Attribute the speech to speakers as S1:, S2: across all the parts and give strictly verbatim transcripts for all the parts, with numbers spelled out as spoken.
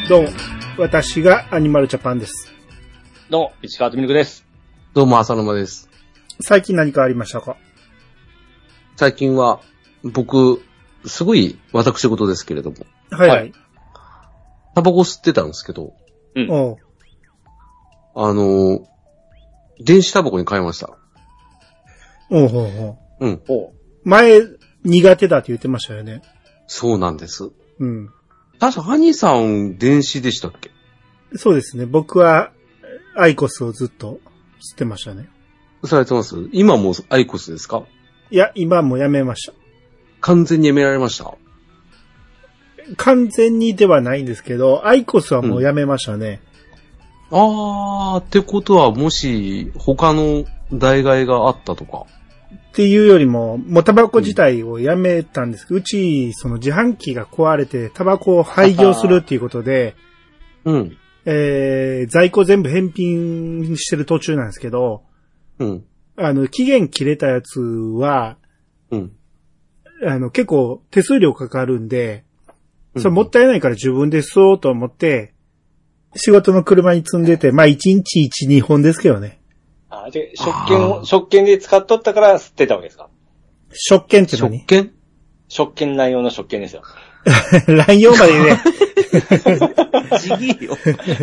S1: どうも、私がアニマルジャパンです。
S2: どうも、市川とみるくです。
S3: どうも、浅沼です。
S1: 最近何かありましたか？
S3: 最近は、僕、すごい私事ですけれども。
S1: はいはい。
S3: タバコ吸ってたんですけど。
S1: うん。おう。
S3: あの、電子タバコに変えました。
S1: おうほうほ
S3: う。うん。
S1: おう。前、苦手だって言ってましたよね。
S3: そうなんです。
S1: うん。
S3: 確か、ハニーさん、電子でしたっけ？
S1: そうですね。僕は、アイコスをずっと吸ってましたね。
S3: されてます？今もアイコスですか？
S1: いや、今もやめました。
S3: 完全にやめられました？
S1: 完全にではないんですけど、アイコスはもうやめましたね。
S3: うん、あー、ってことは、もし、他の代替があったとか。
S1: っていうよりも、もうタバコ自体をやめたんですけど、うん、うち、その自販機が壊れて、タバコを廃業するっていうことで、
S3: うん。
S1: えー、在庫全部返品してる途中なんですけど、
S3: うん。
S1: あの、期限切れたやつは、
S3: うん。
S1: あの、結構手数料かかるんで、それもったいないから自分で吸おうと思って、仕事の車に積んでて、まあ一日一、二本ですけどね。
S2: あ、で、食券を、食券で使っとったから吸ってたわけですか？
S1: 食券って何？
S3: 食券？
S2: 食券乱用の食券ですよ。
S1: 乱用まで言ね。
S3: ちぎいよ。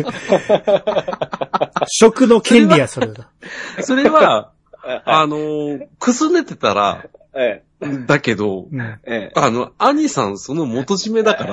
S1: 食の権利や、それだ。
S3: それは、あの、くすねてたら、
S2: え
S3: え、だけど、うん、ええ、あの、兄さんその元締めだから、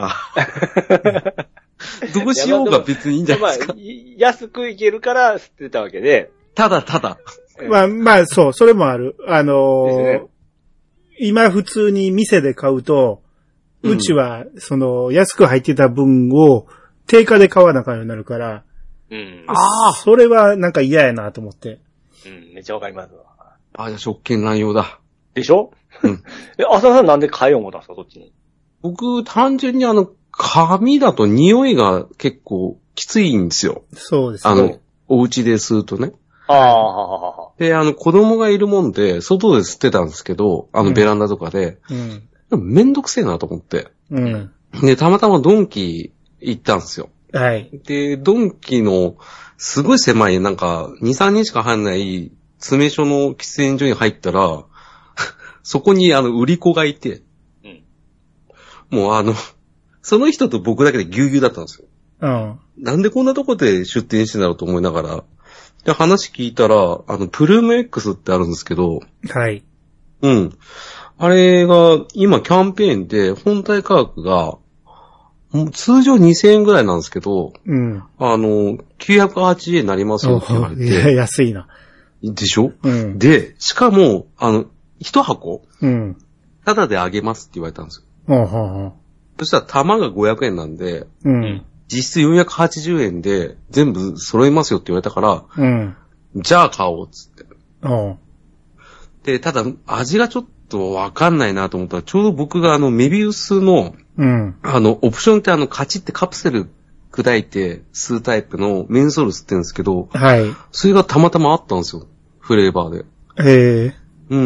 S3: どうしようが別にいいんじゃないですか。
S2: まあ、安くいけるから吸ってたわけで。
S3: ただただ。
S1: まあ、まあ、そう、それもある。あのーね、今普通に店で買うと、うちは、その、安く入ってた分を定価で買わなあかんようになるから、
S2: うん。
S1: ああ。それはなんか嫌やなと思って。
S2: うん、めっちゃわかりますわ。
S3: ああ、じゃあ食券乱用だ。
S2: でしょ？
S3: うん。
S2: え、浅田さんなんで変えよう思ったんですか、そっちに。
S3: 僕、単純にあの、紙だと匂いが結構きついんですよ。
S1: そうですね。
S3: あの、お家で吸うとね。
S2: ああ。
S3: で、あの、子供がいるもんで、外で吸ってたんですけど、あの、ベランダとかで。うん。うんめんどくせえなと思って。
S1: うん。
S3: で、たまたまドンキ行ったんですよ。
S1: はい。
S3: で、ドンキの、すごい狭い、なんか、に、さんにんしか入んない詰め所の喫煙所に入ったら、そこにあの、売り子がいて、うん。もうあの、その人と僕だけでぎゅうぎゅうだったんですよ。
S1: うん。
S3: なんでこんなとこで出店してんだろうと思いながら、で、話聞いたら、あの、プルーム X ってあるんですけど、
S1: はい。
S3: うん。あれが、今キャンペーンで、本体価格が、通常にせんえんぐらいなんですけど、
S1: うん。
S3: あの、きゅうひゃくはちじゅうえんになりますよって言われて。
S1: いや、安いな。
S3: でしょ？
S1: うん。
S3: で、しかも、あの、一箱、
S1: うん。
S3: ただであげますって言われたんです
S1: よ。ほうほうほう。
S3: そしたら玉がごひゃくえんなんで、
S1: うん。
S3: 実質よんひゃくはちじゅうえんで全部揃いますよって言われたから、
S1: うん。
S3: じゃあ買おうっつって。
S1: おう。
S3: で、ただ、味がちょっとわかんないなと思ったら、ちょうど僕があの、メビウスの、
S1: うん。
S3: あの、オプションってあの、カチってカプセル砕いて吸うタイプのメンソール吸ってるんですけど、
S1: はい。
S3: それがたまたまあったんですよ。フレーバーで。
S1: へえ。
S3: うん。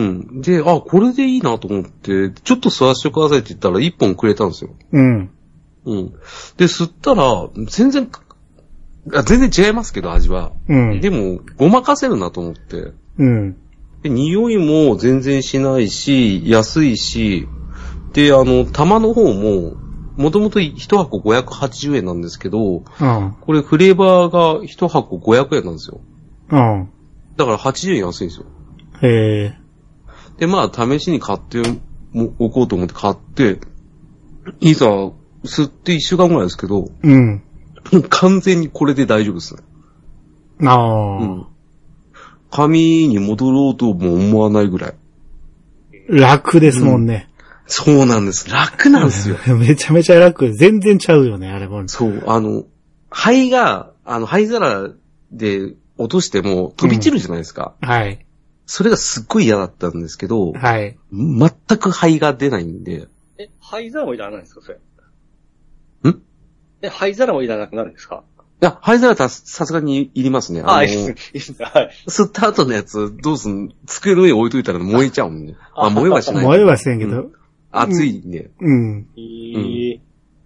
S3: で、あ、これでいいなと思って、ちょっと吸わせてくださいって言ったらいっぽんくれたんですよ。
S1: うん。
S3: うん。で、吸ったら、全然、あ全然違いますけど、味は。
S1: うん。
S3: でも、ごまかせるなと思って。
S1: うん。
S3: で、匂いも全然しないし、安いし、で、あの、玉の方も、もともと一箱ごひゃくはちじゅうえんなんですけど、
S1: うん、こ
S3: れフレーバーが一箱ごひゃくえんなんですよ。
S1: うん。
S3: だからはちじゅうえん安いんですよ。
S1: へえ。
S3: で、まあ、試しに買っておこうと思って買って、いざ、吸って一週間ぐらいですけど、
S1: うん。
S3: 完全にこれで大丈夫ですね。
S1: ああ。うん。
S3: 紙に戻ろうとも思わないぐらい。
S1: 楽ですもんね。
S3: うん、そうなんです。楽なんですよ。
S1: めちゃめちゃ楽。全然ちゃうよね、あれも。
S3: そう、あの、灰が、あの、灰皿で落としても飛び散るじゃないですか。
S1: うん、はい。
S3: それがすっごい嫌だったんですけど、
S1: はい。
S3: 全く灰が出ないんで。
S2: え、灰皿もいらないんですか、それ。
S3: ん
S2: え、灰皿もいらなくなるんですか？
S3: いや、灰皿はさすがにいりますね。
S2: あ、いいですね。はい。
S3: 吸った後のやつ、どうすん、机の上に置いといたら燃えちゃうんで。あ、燃えはしない。
S1: 燃えはしないけど。
S3: うん、熱いんで。
S1: うん。
S2: うん、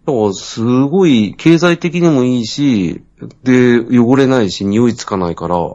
S3: だからすごい経済的にもいいし、で、汚れないし、匂いつかないから、うん、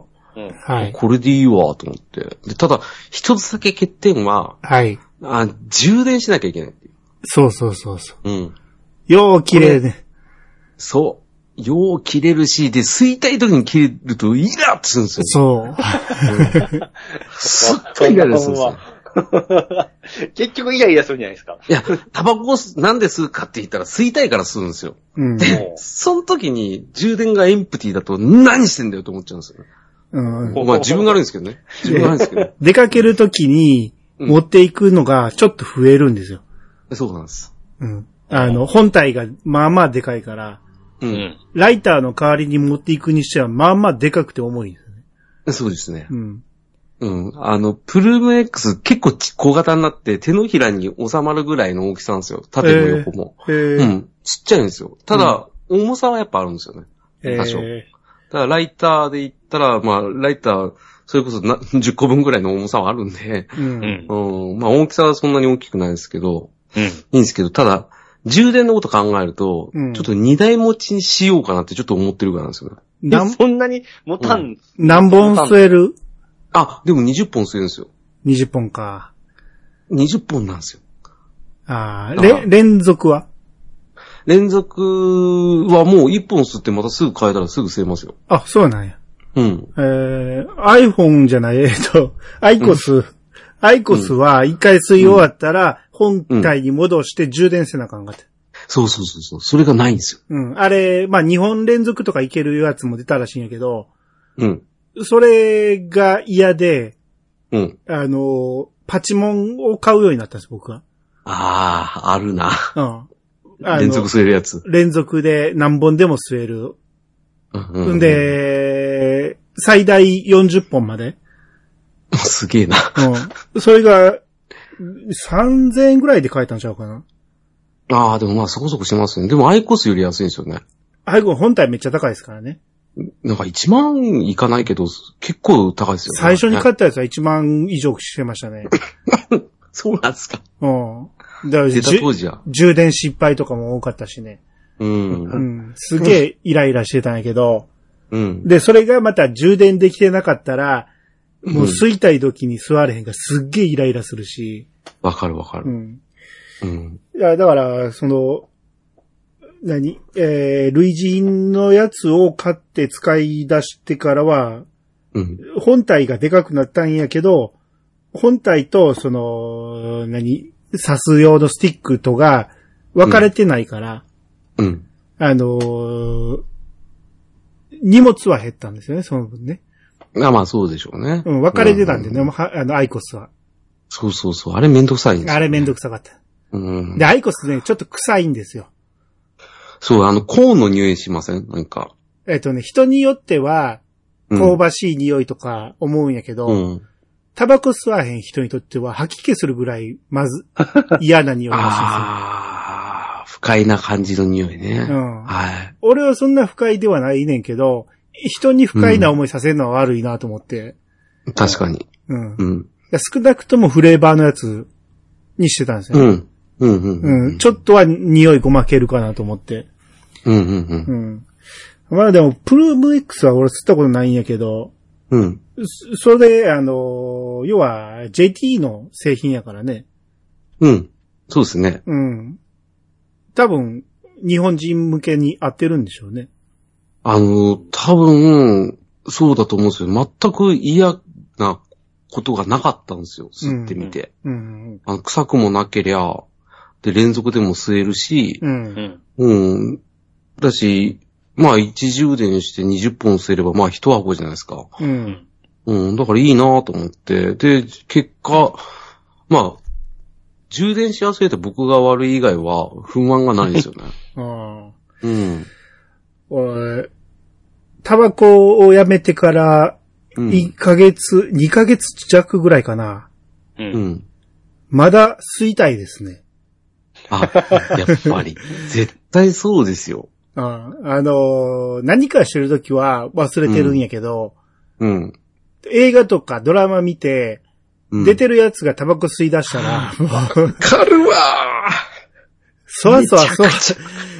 S3: はい。これでいいわ、と思って。で、ただ、一つだけ欠点は、
S1: はい。
S3: あ、充電しなきゃいけないっていう。
S1: そうそうそうそう。
S3: うん。
S1: よう切れるね。
S3: そう。よう切れるし、で、吸いたい時に切れるとイラッとするんですよ。
S1: そう。うん、
S3: すっごいイライラするんですよ。
S2: 結局イライラするんじゃないですか。
S3: いや、タバコなんで吸うかって言ったら吸いたいから吸うんですよ。うん、で、その時に充電がエンプティだと何してんだよと思っちゃうんですよ。うん、まあ自分が悪いんですけどね。自分が悪いんですけど。
S1: 出かける時に持っていくのがちょっと増えるんですよ。
S3: うん、そうなんです。
S1: うん。あの、本体がまあまあでかいから、うん。ライターの代わりに持っていくにしてはまあまあでかくて重いんですよね。
S3: そうですね。うん。うん。あの、プルーム X 結構小型になって手のひらに収まるぐらいの大きさなんですよ。縦も横も。えー、うん。ちっちゃいんですよ。ただ、うん、重さはやっぱあるんですよね。多少。えー、ただ、ライターで言ったら、まあ、ライター、それこそなじゅっこぶんぐらいの重さはあるんで、うん。うん、まあ、大きさはそんなに大きくないですけど、うん。いいんですけど、ただ、充電のこと考えると、うん、ちょっと二台持ちにしようかなってちょっと思ってるからなんですよね。
S2: そんなに持たん、うん、
S1: 何本吸える？
S3: あ、でもにじゅっぽん吸えるんですよ。
S1: にじゅっぽんか。
S3: にじゅっぽんなんですよ。
S1: ああ、れ、連続は
S3: 連続はもういっぽん吸ってまたすぐ変えたらすぐ吸えますよ。
S1: あ、そうなんや。
S3: うん。
S1: えー、iPhone じゃない、えっと、アイコス、うん、アイコスは一回吸い終わったら、本体に戻して充電せなあかんかって、うん。
S3: そうそうそうそう。それがないんですよ。
S1: うん。あれ、まあ、にほん連続とかいけるやつも出たらしいんやけど、
S3: うん。
S1: それが嫌で、
S3: うん。
S1: あの、パチモンを買うようになったんです、僕は。
S3: ああ、あるな。
S1: うん。
S3: 連続吸えるやつ。
S1: 連続で何本でも吸える。うん、うん。で、最大よんじゅっぽんまで。
S3: すげえな。
S1: うん。それが、さんぜんえんぐらいで買えたんちゃうかな。
S3: ああ、でもまあそこそこしますね。でもアイコスより安いんですよね。
S1: アイコス本体めっちゃ高いですからね。
S3: なんかいちまんいかないけど、結構高いですよね。
S1: 最初に買ったやつはいちまん以上してましたね。
S3: そうなんですか。
S1: うん。だから
S3: 出た当時は。
S1: 充電失敗とかも多かったしね。
S3: うん。
S1: うん。すげえイライラしてたんやけど。
S3: うん。
S1: で、それがまた充電できてなかったら、もう吸いたい時に吸われへんからすっげえイライラするし。
S3: わかるわかる。
S1: うん。
S3: うん。
S1: いや、だから、その、何えー、類似のやつを買って使い出してからは、
S3: うん。
S1: 本体がでかくなったんやけど、本体と、その、何刺す用のスティックとが分かれてないから、
S3: うん。うん、
S1: あのー、荷物は減ったんですよね、その分ね。
S3: あ、まあそうでしょうね。
S1: うん、分かれてたんでね、うん、あの、アイコスは。
S3: そうそうそう。あれめんどくさいんですよ、ね。
S1: あれめんどくさかった。
S3: うん。
S1: で、アイコスね、ちょっと臭いんですよ。
S3: そう、あの、コーンの匂いしません？なんか。
S1: えっとね、人によっては、香ばしい匂いとか思うんやけど、うん、タバコ吸わへん人にとっては吐き気するぐらい、まず、嫌な匂いらしいですよ。
S3: ああ、不快な感じの匂いね。
S1: うん。
S3: はい。
S1: 俺はそんな不快ではないねんけど、人に不快な思いさせるのは悪いなと思って。
S3: うん、確かに。
S1: うん。
S3: うん。
S1: 少なくともフレーバーのやつにしてたんですよ、
S3: ね。うん。うんうんうん、
S1: うん。ちょっとは匂いごまけるかなと思って。
S3: うんうんうん。
S1: うん。まあでも、プルーム X は俺吸ったことないんやけど、
S3: うん。
S1: それで、あの、要は ジェイティー の製品やからね。
S3: うん。そうですね。
S1: うん。多分、日本人向けに合ってるんでしょうね。
S3: あの、多分、そうだと思うんですよ。全く嫌なことがなかったんですよ。吸ってみて。
S1: うんうんうん、
S3: あの臭くもなけりゃ、で、連続でも吸えるし、
S1: うん。
S3: うん。だし、まあ、一充電してにじゅっぽん吸えれば、まあ、一箱じゃないですか。
S1: うん。
S3: うん。だからいいなと思って。で、結果、まあ、充電しやすいって僕が悪い以外は不満がないですよね。
S1: ああ。
S3: うん。
S1: 俺、タバコをやめてからいっかげつ、うん、にかげつ弱ぐらいかな。
S3: うん。
S1: まだ吸いたいですね。
S3: あ、やっぱり。絶対そうですよ。
S1: あ, あのー、何かしてるときは忘れてるんやけど、
S3: うん。うん、
S1: 映画とかドラマ見て、うん、出てるやつがタバコ吸い出したら、
S3: わかるわー。
S1: そわそわそわ、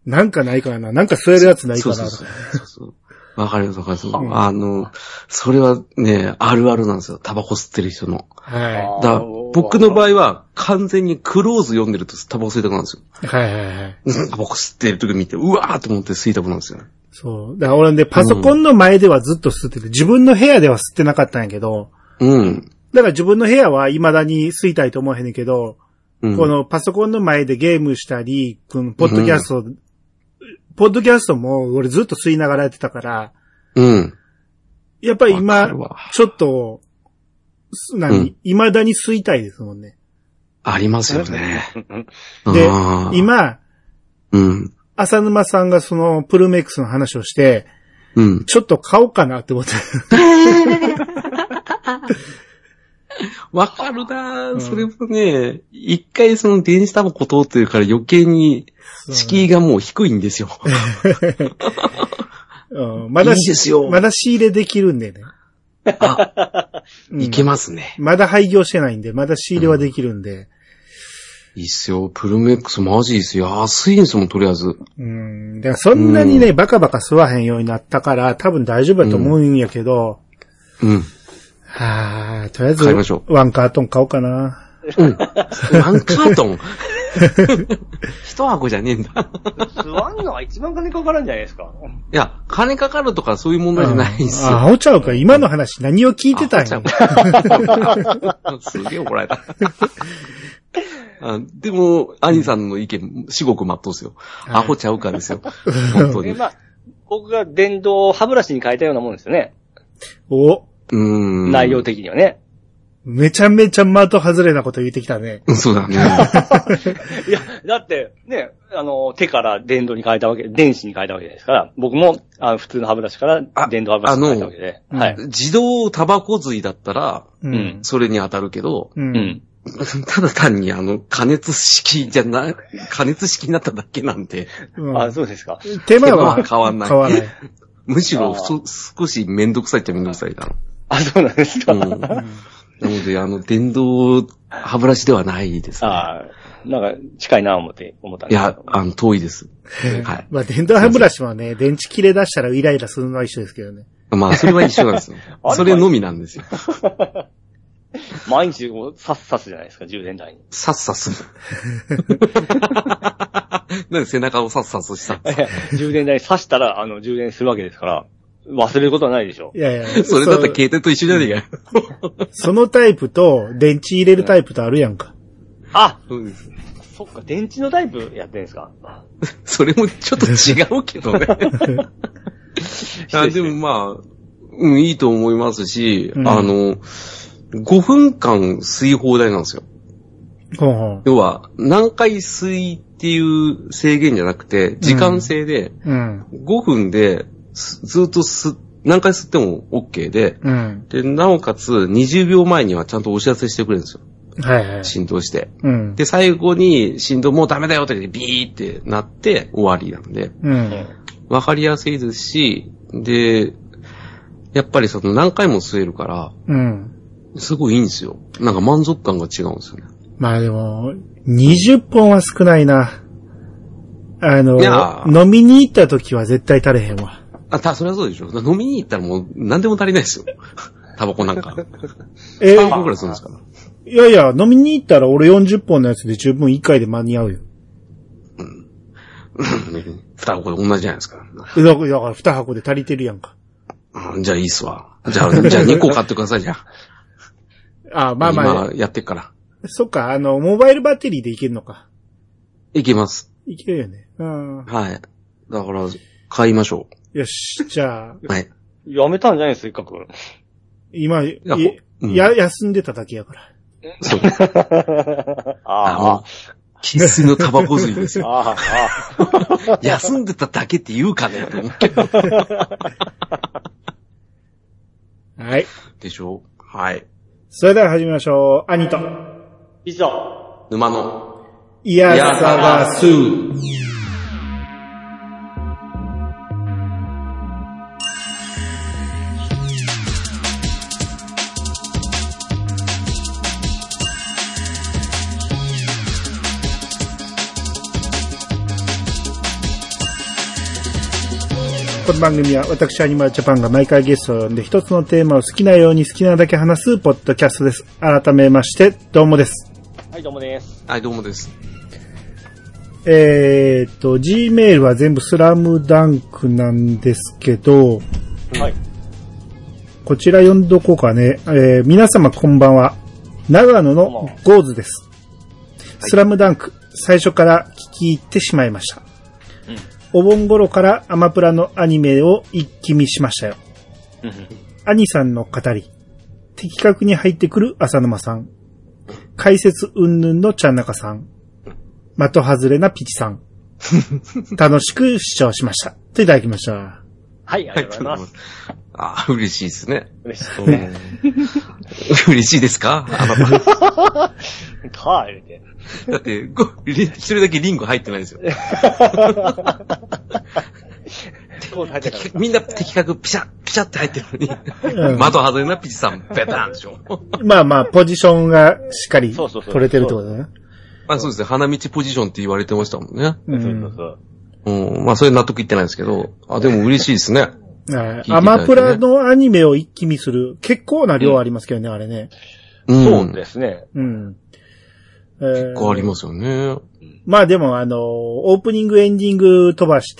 S1: なんかないかな。なんか吸えるやつないかな。そうそうそうそう。
S3: わかりますわかります、うん。あの、それはね、あるあるなんですよ。タバコ吸ってる人の。はい。だから僕の場合は完全にクローズ読んでるとタバコ吸いたくなるんですよ。はいはいはい。タバコ吸ってる時見て、うわーって思って吸いたくなるんですよ。
S1: そう。だから俺ね、パソコンの前ではずっと吸ってて、自分の部屋では吸ってなかったんやけど。うん。だから自分の部屋は未だに吸いたいと思わへんねんけど、うん、このパソコンの前でゲームしたり、このポッドキャスト、うん、ポッドキャストも俺ずっと吸いながらやってたから、うん。やっぱり今、ちょっと、何、うん、未だに吸いたいですもんね。
S3: ありますよね。
S1: で、今、うん。浅沼さんがそのプルメックスの話をして、うん。ちょっと買おうかなって思って。
S3: わかるなぁ、うん。それもね、一回その電子タバコ通ってるから余計に敷居がもう低いんですよ。
S1: うん、まだいいですよ。まだ仕入れできるんでね。
S3: あ、うん、いけますね。
S1: まだ廃業してないんで、まだ仕入れはできるんで。うん、
S3: いいっすよ。プルメックスマジいいっすよ。安いんですもん、とりあえず。
S1: うん。だからそんなにね、うん、バカバカ吸わへんようになったから、多分大丈夫だと思うんやけど。うん。うん、はぁ、とりあえず、買いましょう。ワンカートン買おうかな。
S3: うん。ワンカートン一箱じゃねえんだ。
S2: 吸わんのが一番金かかるんじゃないですか。
S3: いや、金かかるとかそういう問題じゃないんですよ。
S1: あ、あおちゃうか。今の話何を聞いてたんや。
S3: すげえ怒られた。あでも、兄さんの意見、至極真っ当ですよ。アホちゃうかですよ。本当に。
S2: まあ、僕が電動歯ブラシに変えたようなもんですよね。
S1: お
S2: うん。内容的にはね。
S1: めちゃめちゃ的外れなこと言ってきたね。
S3: そうだね。
S2: いや、だって、ね、あの、手から電動に変えたわけ、電子に変えたわけですから、僕も、あの、普通の歯ブラシから電動歯ブラシに変えたわけで。
S3: はい。自動タバコ吸いだったら、うん。それに当たるけど、うん。ただ単にあの、加熱式じゃな、加熱式になっただけなんで。
S2: うん、あ、そうですか。
S1: 手間は
S3: 変わんない。
S1: 変わらない。
S3: むしろ、そ、少しめんどくさいっちゃめんどくさいだろ。
S2: あ、そうなんですか。うん、
S3: なので、あの、電動歯ブラシではないですね。あ
S2: あ、なんか近いな思って、思ったん
S3: ですけど。いや、あの、遠いです。はい。
S1: まあ、電動歯ブラシはね、電池切れ出したらイライラするのは一緒ですけどね。
S3: まあ、それは一緒なんですよ。それのみなんですよ。
S2: 毎日こう、さっさすじゃないですか、充電台に。
S3: さっさす。なんで背中をさっさすした
S2: 充電台に刺したら、あの、充電するわけですから。忘れることはないでしょ。
S1: いやいや。
S3: それだったら携帯と一緒じゃねえかよ。
S1: そのタイプと、電池入れるタイプとあるやんか。
S2: あ、そうです。そっか、電池のタイプやってんですか。
S3: それもちょっと違うけどね。あでもまあ、うん、いいと思いますし、うん、あの、ごふんかん吸い放題なんですよ。
S1: ほうほう。
S3: 要は、何回吸いっていう制限じゃなくて、時間制で、うん、ごふんで、ずっとす、何回吸っても OK で、うん、で、なおかつにじゅうびょうまえにはちゃんとお知らせしてくれるんですよ。はいはい。振動して。うん、で、最後に振動もうダメだよってビーってなって終わりなんで、うん、わかりやすいですし、で、やっぱりその何回も吸えるから、うん、すごいいいんですよ。なんか満足感が違うんですよね。
S1: まあでも、にじゅっぽんは少ないな。あの、飲みに行った時は絶対足れへんわ。
S3: あ、た、それはそうでしょ。飲みに行ったらもう何でも足りないですよ。タバコなんか。
S1: え
S3: ー、さんぼんくらいするんですから。
S1: いやいや、飲みに行ったら俺よんじゅっぽんのやつで十分いっかいで間に合うよ。
S3: うん。二箱で同じじゃないですか。だ
S1: から、だから二箱で足りてるやんか。
S3: うん、じゃあいいっすわ。じゃあ、じゃあにこ買ってください、じゃ
S1: あ。あ、まあまあ。
S3: 今やってっから。
S1: そっか、あの、モバイルバッテリーでいけるのか。
S3: いけます。
S1: いけるよね。うん。
S3: はい。だから、買いましょ
S1: う。よし、じゃあ。
S3: はい。
S2: やめたんじゃないですか、せっかく。
S1: 今、や、うん、や、休んでただけやから。
S3: そう。ああ。生粋のタバコ吸いですよ。ああ。休んでただけって言うかねと思うけど。
S1: はい。
S3: でしょう。はい。
S1: それでは始めましょう。兄と。
S2: 以上。
S3: 沼の。
S1: いやさがす。 この番組は私アニマルジャパンが毎回ゲストを呼んで一つのテーマを好きなように好きなだけ話すポッドキャストです。改めましてどうもです。
S2: はいどうもです。
S3: はいどうもです。
S1: えーっと G メールは全部スラムダンクなんですけど、はい。こちら読んどこうかね。えー、皆様こんばんは。長野のゴーズです。はい、スラムダンク最初から聞き入ってしまいました。お盆頃からアマプラのアニメを一気見しましたよ。アニさんの語り、的確に入ってくる浅沼さん、解説云々のちゃんなかさん、的外れなピチさん、楽しく視聴しました。といただきました。
S2: はい、ありがとうございます。
S3: あ、嬉しいですね。
S2: 嬉しそうね。
S3: 嬉しいですかあなた。
S2: か言うて。
S3: だって、一人だけリング入ってないんですよ。みんな的確ピシャッ、ピシャッって入ってるのに、的外れなピチさん、ベタンでしょ。
S1: まあまあ、ポジションがしっかり取れてるってことだね。
S3: まあそうですね、花道ポジションって言われてましたもんね。
S1: うん、そうそう
S3: うん、まあそれ納得いってないですけど、あ、でも嬉しいですね。
S1: ね、アマプラのアニメを一気見する、結構な量ありますけどね、うん、あれね。
S2: そうですね。
S1: うん。
S3: えー、結構ありますよね。
S1: まあでもあの、オープニングエンディング飛ばして、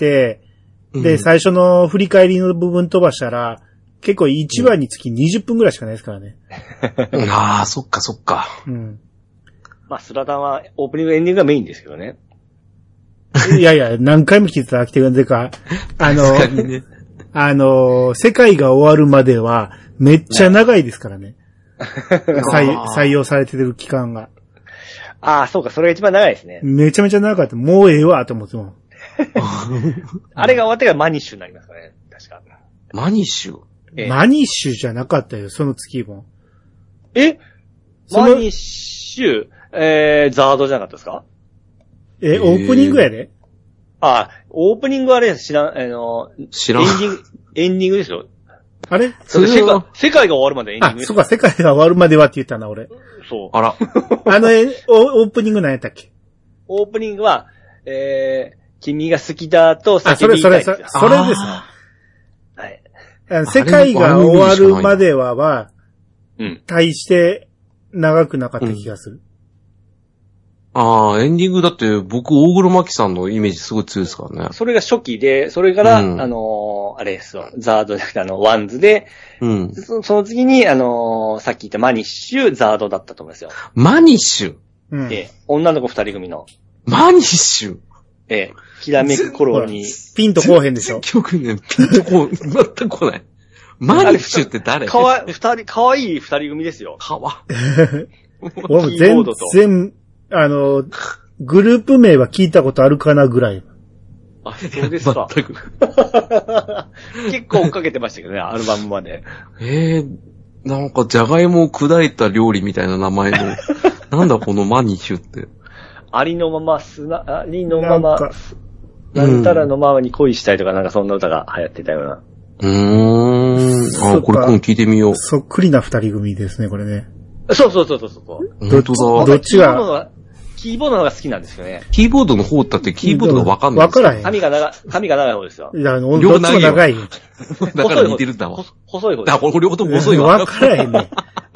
S1: で、うん、最初の振り返りの部分飛ばしたら、結構いちわにつきにじゅっぷんぐらいしかないですからね。
S3: うん、ああ、そっかそっか。
S1: うん。
S2: まあ、スラダンはオープニングエンディングがメインですけどね。
S1: いやいや、何回も聞いてたら来てくれんでか。あの、ね、あの、世界が終わるまでは、めっちゃ長いですからね。採, 採用されてる期間が。
S2: ああ、そうか、それが一番長いですね。
S1: めちゃめちゃ長かった。もうええわ、と思っても。
S2: あれが終わってからマニッシュになりますからね、確か。
S3: マニッシュ、
S1: ええ、マニッシュじゃなかったよ、その月も。
S2: えマニッシュ、えー、ザードじゃなかったですか？
S1: え、オープニングやで？
S2: ああ、オープニングはあれ知らん、あの、
S3: 知らん。
S2: エンディング、エンディングですよ。
S1: あれ
S2: それ世界、世界が終わるまでエンディングです。
S1: あ、そうか、世界が終わるまではって言ったな、俺。
S2: そう。
S3: あら。
S1: あのオ、オープニング何やったっけ？
S2: オープニングは、えー、君が好きだと叫びたいですよ。
S1: あ、それ、それ、それですね。
S2: はい。
S1: 世界が終わるまではは、
S2: うん。
S1: 対して長くなかった気がする。
S3: うん、ああ、エンディングだって僕、大黒摩季さんのイメージすごい強いですからね。
S2: それが初期で、それから、うん、あのー、あれですよ、ザードじゃなくてあの、ワンズで、
S3: うん、
S2: そ, その次に、あのー、さっき言ったマニッシュ、ザードだったと思いますよ。
S3: マニッシュ、
S1: うん、
S2: ええ、女の子二人組の。
S3: マニッシュ
S2: ええ、きらめく頃に。
S1: ピンとこうへんでしょ。
S3: 曲ね、ピンとこう、全く来ない。マニッシュって誰？
S2: かわい、二人、かわいい二人組ですよ。
S3: かわ。
S1: 俺も全然、あの、グループ名は聞いたことあるかなぐらい。
S2: あ、そうですか。
S3: 全く。
S2: 結構追っかけてましたけどね、アルバムまで。
S3: ええー、なんか、じゃがいもを砕いた料理みたいな名前の、なんだこのマニッシュって。
S2: ありのまま、すな、ありのまま、なんたらのままに恋したいとか、なんかそんな歌が流行ってたような。
S3: うーん。あ、これ今度聞いてみよう。
S1: そっくりな二人組ですね、これね。
S2: そうそうそうそうそう。
S3: 本当だ。
S1: どっちが
S2: キーボードの方が好きなんですよね。
S3: キーボードの方だってキーボードがわかんない。
S1: わからへん。
S2: 髪が長い、髪が長い方ですよ。
S1: いや、どっちも長いよ。
S3: だから似てるんだわ。
S2: 細い方です。
S3: あ、これ両方とも細いわ。
S1: わからへんね。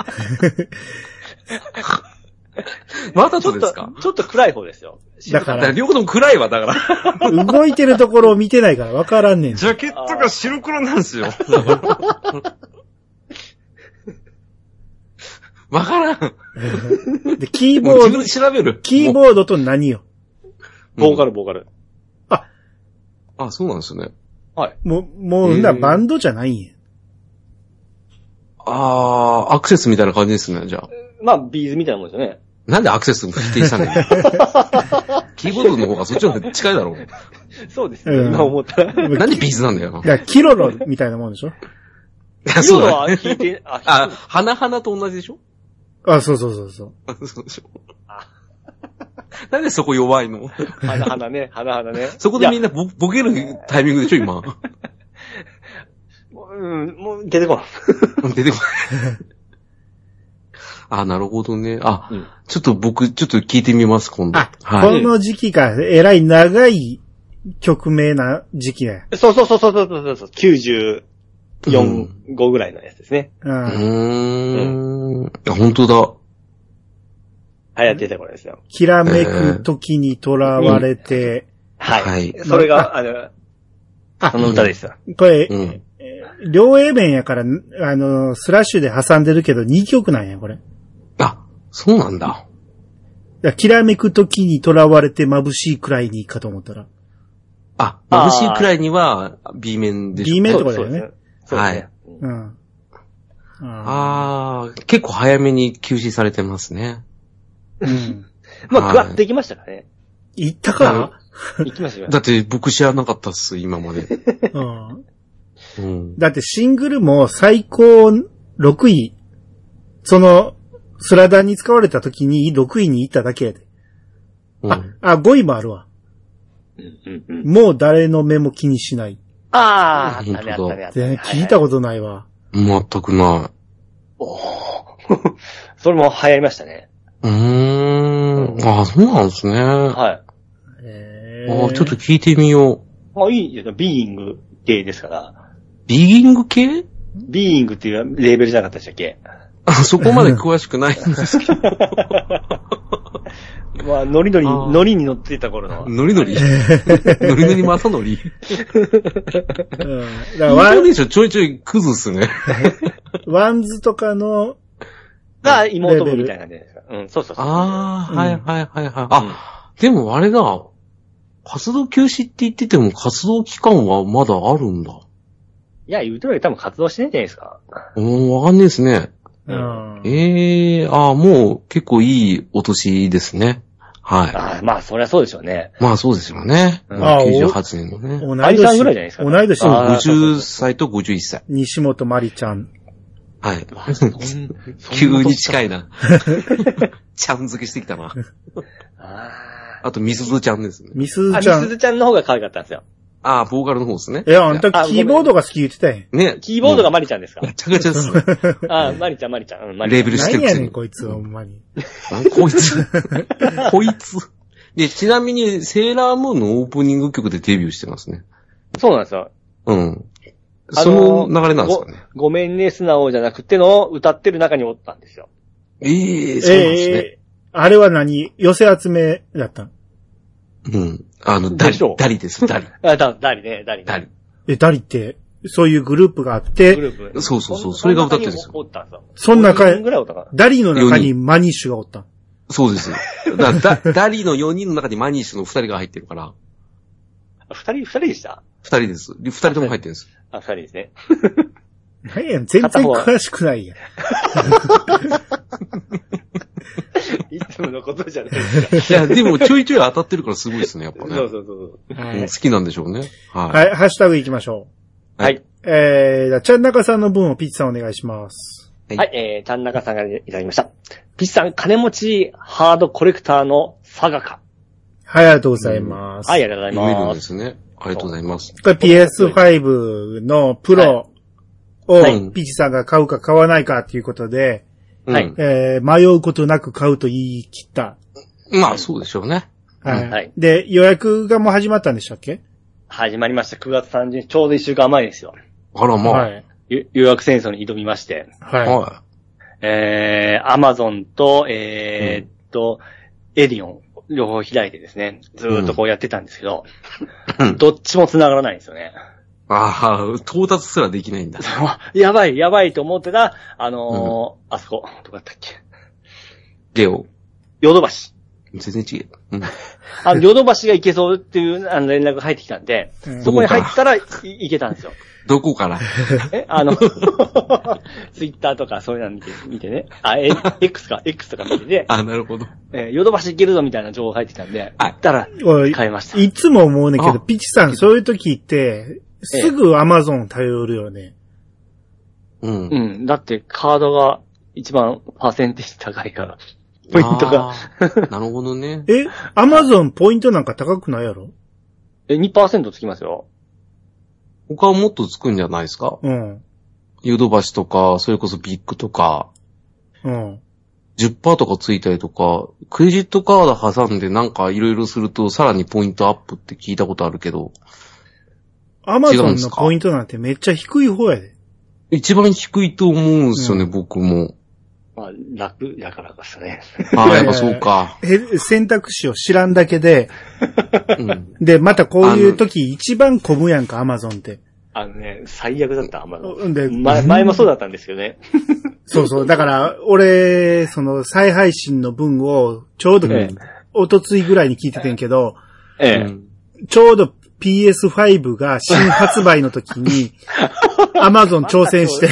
S3: わざとですか？
S2: ちょっと暗い方ですよ。
S1: だから。
S3: 両方とも暗いわ、だから。
S1: 動いてるところを見てないからわからんねん。
S3: ジャケットが白黒なんですよ。わからん。
S1: で、キーボード。
S3: 自分で調べる。
S1: キーボードと何よ。
S2: ボーカル、ボーカル。
S3: あ。あ、そうなんですね。
S2: はい。
S1: もう、もう、な、バンドじゃないんや。
S3: あー、アクセスみたいな感じですね、じゃあ。
S2: まあ、ビーズみたいなもんですよね。
S3: なんでアクセス否定したんだよ。キーボードの方がそっちの方が近いだろう。
S2: そうですね、うん、今思ったら。
S3: なんでビーズなんだよ。
S1: だからキロロみたいなもんでしょ？
S2: キロロは聞いて、
S3: あ、あ、花々と同じでしょ？
S1: あ、そうそうそうそう。
S3: そうでしょ。なんでそこ弱いの？
S2: 花々ね、花々ね。
S3: そこでみんなボボケるタイミングでしょ、今。
S2: うん、もう出てこ
S3: ない。出てこない。あ、なるほどね。あ、うん、ちょっと僕、ちょっと聞いてみます、今度。
S1: あ、はい、この時期がえらい長い曲名な時期ね。
S2: そうそうそうそうそうそう。きゅうじゅうよん、ごぐらいのやつですね。
S1: う。
S3: うんーん。いや、本当だ。
S2: 流行ってた頃ですよ。
S1: きらめく時に囚われて、
S2: はい。
S3: はい
S2: それが、あの、
S1: あ
S2: その歌ですよ。
S1: これ、
S3: うん。
S1: 両 A 面やから、あの、スラッシュで挟んでるけどにきょくなんや、これ。
S3: あ、そうなんだ。
S1: いやきらめく時に囚われて眩しいくらいにかと思ったら。
S3: あ、眩しいくらいには B 面でしょ。
S1: B 面
S2: そう
S1: とかだよね。
S2: そうですね。
S3: はい
S1: うん。あ
S3: ああ、結構早めに休止されてますね。
S1: ーうん。
S2: まあ、ぐわっと行きましたかね。
S1: 行ったか
S2: 行きましたよ。
S3: だって僕知らなかったっす、今まで。
S1: うん。
S3: うん。
S1: だってシングルも最高ろくい、その、スラダンに使われた時にろくいに行っただけやで。
S3: うん、
S1: あ、あ、ごいもあるわ。
S2: うんうんうん。
S1: もう誰の目も気にしない。
S2: ああ、あった
S3: 本当だ
S2: ね、あったね、あったね。
S1: 全然聞いたことないわ。
S3: 全くな
S2: おーそれも流行りましたね。
S3: い。うーん。ああ、そうなんですね。
S2: はい。
S1: え
S3: ああ、ちょっと聞いてみよう。
S2: まあいいよ、ビーイング系ですから。
S3: ビギング系
S2: ビーイングっていうレーベルじゃなかったでしたっけ？
S3: あ、そこまで詳しくないんですけど。
S2: まあ、ノリノリ、
S3: あー
S2: ノリに乗っていた頃の。
S3: ノリノリ。ノリノリまさのり。
S1: うん。だから
S3: イン
S1: ワン
S3: トネーションちょいちょいクズっすね。
S1: ワンズとかの、
S2: が妹分みたいな感じですか。うん、そうそうそう。
S3: ああ、
S1: うん
S3: はいはいはいはい。あ、でもあれだ。活動休止って言ってても活動期間はまだあるんだ。
S2: いや、言うとおり多分活動してないんじゃないですか。
S3: うーん、わかんないですね。
S1: うん。
S3: ええー、ああ、もう結構いいお年ですね。はい。
S2: ああ、まあ、そりゃそうでしょうね。
S3: まあそうですよね。
S2: うん
S3: まあきゅうじゅうはちねんのね。
S1: 同い
S2: アリさん
S1: 年
S2: ぐらいじゃないですか
S1: 同い年
S2: あー
S3: ごじゅっさいとごじゅういっさい。
S1: 西本まりちゃん。
S3: はい。
S2: そん
S3: 急に近いな。ちゃん付けしてきたな。
S2: あ
S3: あと、みすずちゃんですね。
S1: みす
S2: ーあ、み
S1: ずちゃん。
S2: すずちゃんの方が可愛かったんですよ。
S3: ああ、ボーカルの方ですね。
S1: いや、あんた
S2: あ
S1: キーボードが好き言ってたやん。
S3: ね。
S2: キーボードがマリちゃんですか？
S3: めちゃくちゃですね。
S2: ああ、マリちゃん、マリちゃん。うん、マリちゃん
S3: レーベルして
S1: 何やねん、
S3: るくせに。
S1: こいつ、ほんまに。
S3: こいつ。こいつ。で、ちなみに、セーラームーンのオープニング曲でデビューしてますね。
S2: そうなんですよ。
S3: うん。
S2: あ
S3: その流れなんですかね。
S2: ご、ごめんね、素直じゃなくての歌ってる中におったんですよ。
S3: ええそうなんですね。
S1: えーあれは何寄せ集めだったん
S3: うん。あの、ダリ
S2: でしょう、
S3: ダリです、ダリ。
S2: あ、だ、ダリね、ダリね。
S3: ダリ。
S1: え、ダリって、そういうグループがあっ
S2: グ
S1: て、
S2: ループ。
S3: そうそうそうそれが歌ってるんですよ
S2: おったんですよ。
S1: そん中
S2: ごにんぐらいおったかな。
S1: ダリの中にマニッシュがおったん。
S3: そうです。だだダリのよにんの中にマニッシュのふたりが入ってるから、
S2: あ二人、二人でした
S3: ふたりです。ふたりとも入ってるんです。
S2: あ、二人ですね。
S1: 何や、全然詳しくないやん。
S2: いつものことじゃないですか。
S3: いや、でもちょいちょい当たってるからすごいですね、やっぱね。
S2: そうそうそう
S1: は
S3: うん好きなんでしょうね。はい。
S1: はい、ハッシュタグ行きましょう。
S2: はい。
S1: えー、じゃあ、ちゃんなかさんの分をピッチさんお願いします。
S3: はい
S2: はい、えー、ちゃんなかさんからいただきました。ピッチさん、金持ちハードコレクターのサガか。
S1: はい、ありがとうございます。
S2: はい、ありがとうござい
S3: 読めるん
S2: ま。
S3: ですすね。ありがとうございます。
S1: これ ピーエスファイブ のプロを
S3: はい
S1: ピッチさんが買うか買わないかっていうことで、
S2: はい
S3: うん
S1: えー、迷うことなく買うと言い切った。
S3: まあ、そうでしょうね。
S1: はい。
S2: はい
S1: で、予約がもう始まったんでしたっけ？
S2: 始まりました。くがつさんじゅうにち、ちょうどいっしゅうかんまえですよ。
S3: あら、まあ。
S1: は
S3: はい。
S1: い。
S2: ゆ予約戦争に挑みまして、
S1: は
S2: えー、アマゾンと、えーっと、エディオン、両方開いてですね、ずーっとこうやってたんですけど、
S3: うん
S2: どっちも繋がらないんですよね。
S3: ああ、到達すらできないんだ。
S2: やばい、やばいと思ってた、あのーあそこ、どこだったっけ。
S3: レオ。
S2: ヨドバシ。
S3: 全然違う。うん。
S2: あの、ヨドバシが行けそうっていうあの連絡が入ってきたんで、
S1: うん
S2: そこに入ったらい行けたんですよ。
S3: どこから
S2: え、あの、ツイッターとかそういうの見て、見てね。あ、え、X か、X とか見てて、
S3: あ、なるほど。
S2: えーヨドバシ行けるぞみたいな情報入ってきたんで、
S3: はい
S2: 行ったら、
S1: い。おい
S2: 買いました。
S1: いつも思うねんけど、
S3: あ
S1: ピッチさんそういう時って、すぐアマゾン頼るよね。
S3: うん。
S2: うん。だって、カードが一番パーセンテージ高いから、ポイントが。
S3: あーなるほどね。
S1: え、アマゾンポイントなんか高くないやろ？
S2: え、にパーセントつきますよ。
S3: 他はもっとつくんじゃないですか？
S1: うん。
S3: ヨドバシとか、それこそビッグとか。
S1: うん。
S3: じゅっパーセント とかついたりとか、クレジットカード挟んでなんかいろいろするとさらにポイントアップって聞いたことあるけど。
S1: アマゾンのポイントなんてめっちゃ低い方やで。
S3: 一番低いと思うんですよね、うん、僕も。
S2: まあ、楽やからですね。
S3: ああ、やっぱそうか。
S1: 選択肢を知らんだけで、うん、で、またこういう時一番混むやんか、アマゾンって。
S2: あのね、最悪だった、アマゾン。で、ま、前もそうだったんですよね。
S1: そうそう。だから、俺、その、再配信の分を、ちょうど、ええ、おとついぐらいに聞いててんけど、ええ、ちょうど ピーエスファイブ が新発売の時に、アマゾン挑戦して、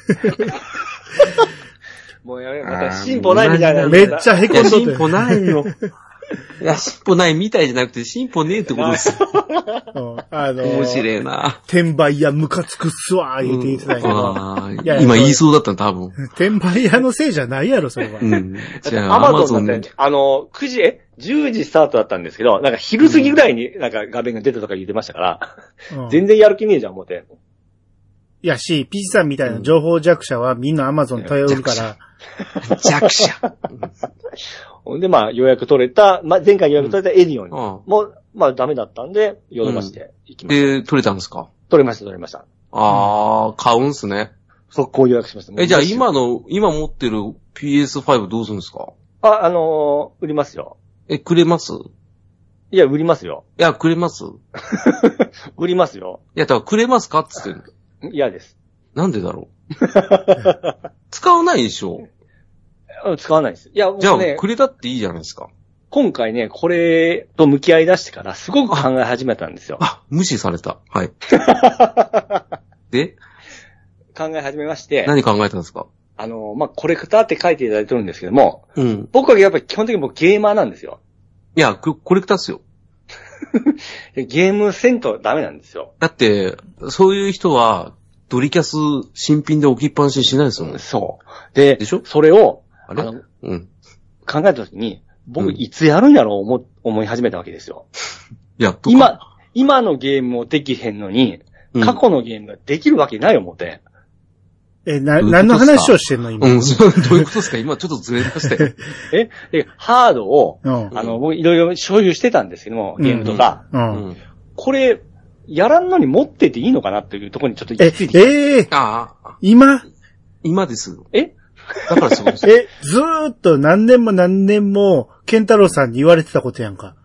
S2: もうやめ、また進歩ないみたいな。
S1: めっちゃへこんどって。
S3: 進歩ないよ。いや、進歩ないみたいじゃなくて、進歩ねえってことです。
S1: うん、あのー、
S3: 面白いな。
S1: 転売屋ムカつくっすわー言って言ってたんやけど、
S3: うん、いや今言いそうだったの多分。
S1: 転売屋のせいじゃないやろ、それは。うん。
S2: じゃあ、アマゾンって、あの、くじ、えじゅうじスタートだったんですけど、なんか昼過ぎぐらいになんか画面が出たとか言ってましたから、うん、全然やる気ねえじゃん、思って。
S1: いやし、ピチさんみたいな情報弱者はみんなアマゾン頼るから。
S3: 弱者。
S2: ほんで、まあ、予約取れた、まあ、前回予約取れたエディオンに、うん、もう、まあ、ダメだったんで、ヨドバシで行きました。
S3: うん、で、取れたんですか？
S2: 取れました、取れました。
S3: あー、うん、買うんすね。
S2: 速攻予約しました。
S3: え、じゃあ今の、今持ってる ピーエスファイブ どうするんですか？
S2: あ、あのー、売りますよ。
S3: え、くれます？
S2: いや、売りますよ。
S3: いや、くれます
S2: 売りますよ。
S3: いや、だからくれますかって言って
S2: る。嫌です。
S3: なんでだろう使わないでしょ？
S2: 使わないです。いや、
S3: じゃあ、ね、くれたっていいじゃないですか。
S2: 今回ね、これと向き合い出してからすごく考え始めたんですよ。
S3: あ、無視された。はい。で
S2: 考え始めまして。
S3: 何考えたんですか？
S2: あの、まあ、コレクターって書いていただいてるんですけども、
S3: うん。
S2: 僕はやっぱり基本的に僕ゲーマーなんですよ。
S3: いや、コレクターっすよ。
S2: ゲームせんとダメなんですよ。
S3: だって、そういう人は、ドリキャス新品で置きっぱなしにしないですよね。
S2: そう。で、
S3: でしょ？
S2: それを、
S3: あれあの、うん。
S2: 考えたときに、僕いつやるんやろう思、思い始めたわけですよ。
S3: やっとか。
S2: 今、今のゲームもできへんのに、うん、過去のゲームができるわけない思って。
S1: え、な、何の話をしてんの今。
S3: うん、そう、どういうことですか今ちょっとずれましたよ。
S2: え、で、ハードを、うん、あの、僕いろいろ所有してたんですけども、ゲームとか。
S1: うんうんうん、
S2: これ、やらんのに持ってていいのかなっていうところにちょっと行き着いてき
S1: て。え、えー、
S3: ああ。
S1: 今
S3: 今です。
S2: え
S3: だからそうです。
S1: え、ずーっと何年も何年も、ケンタロウさんに言われてたことやんか。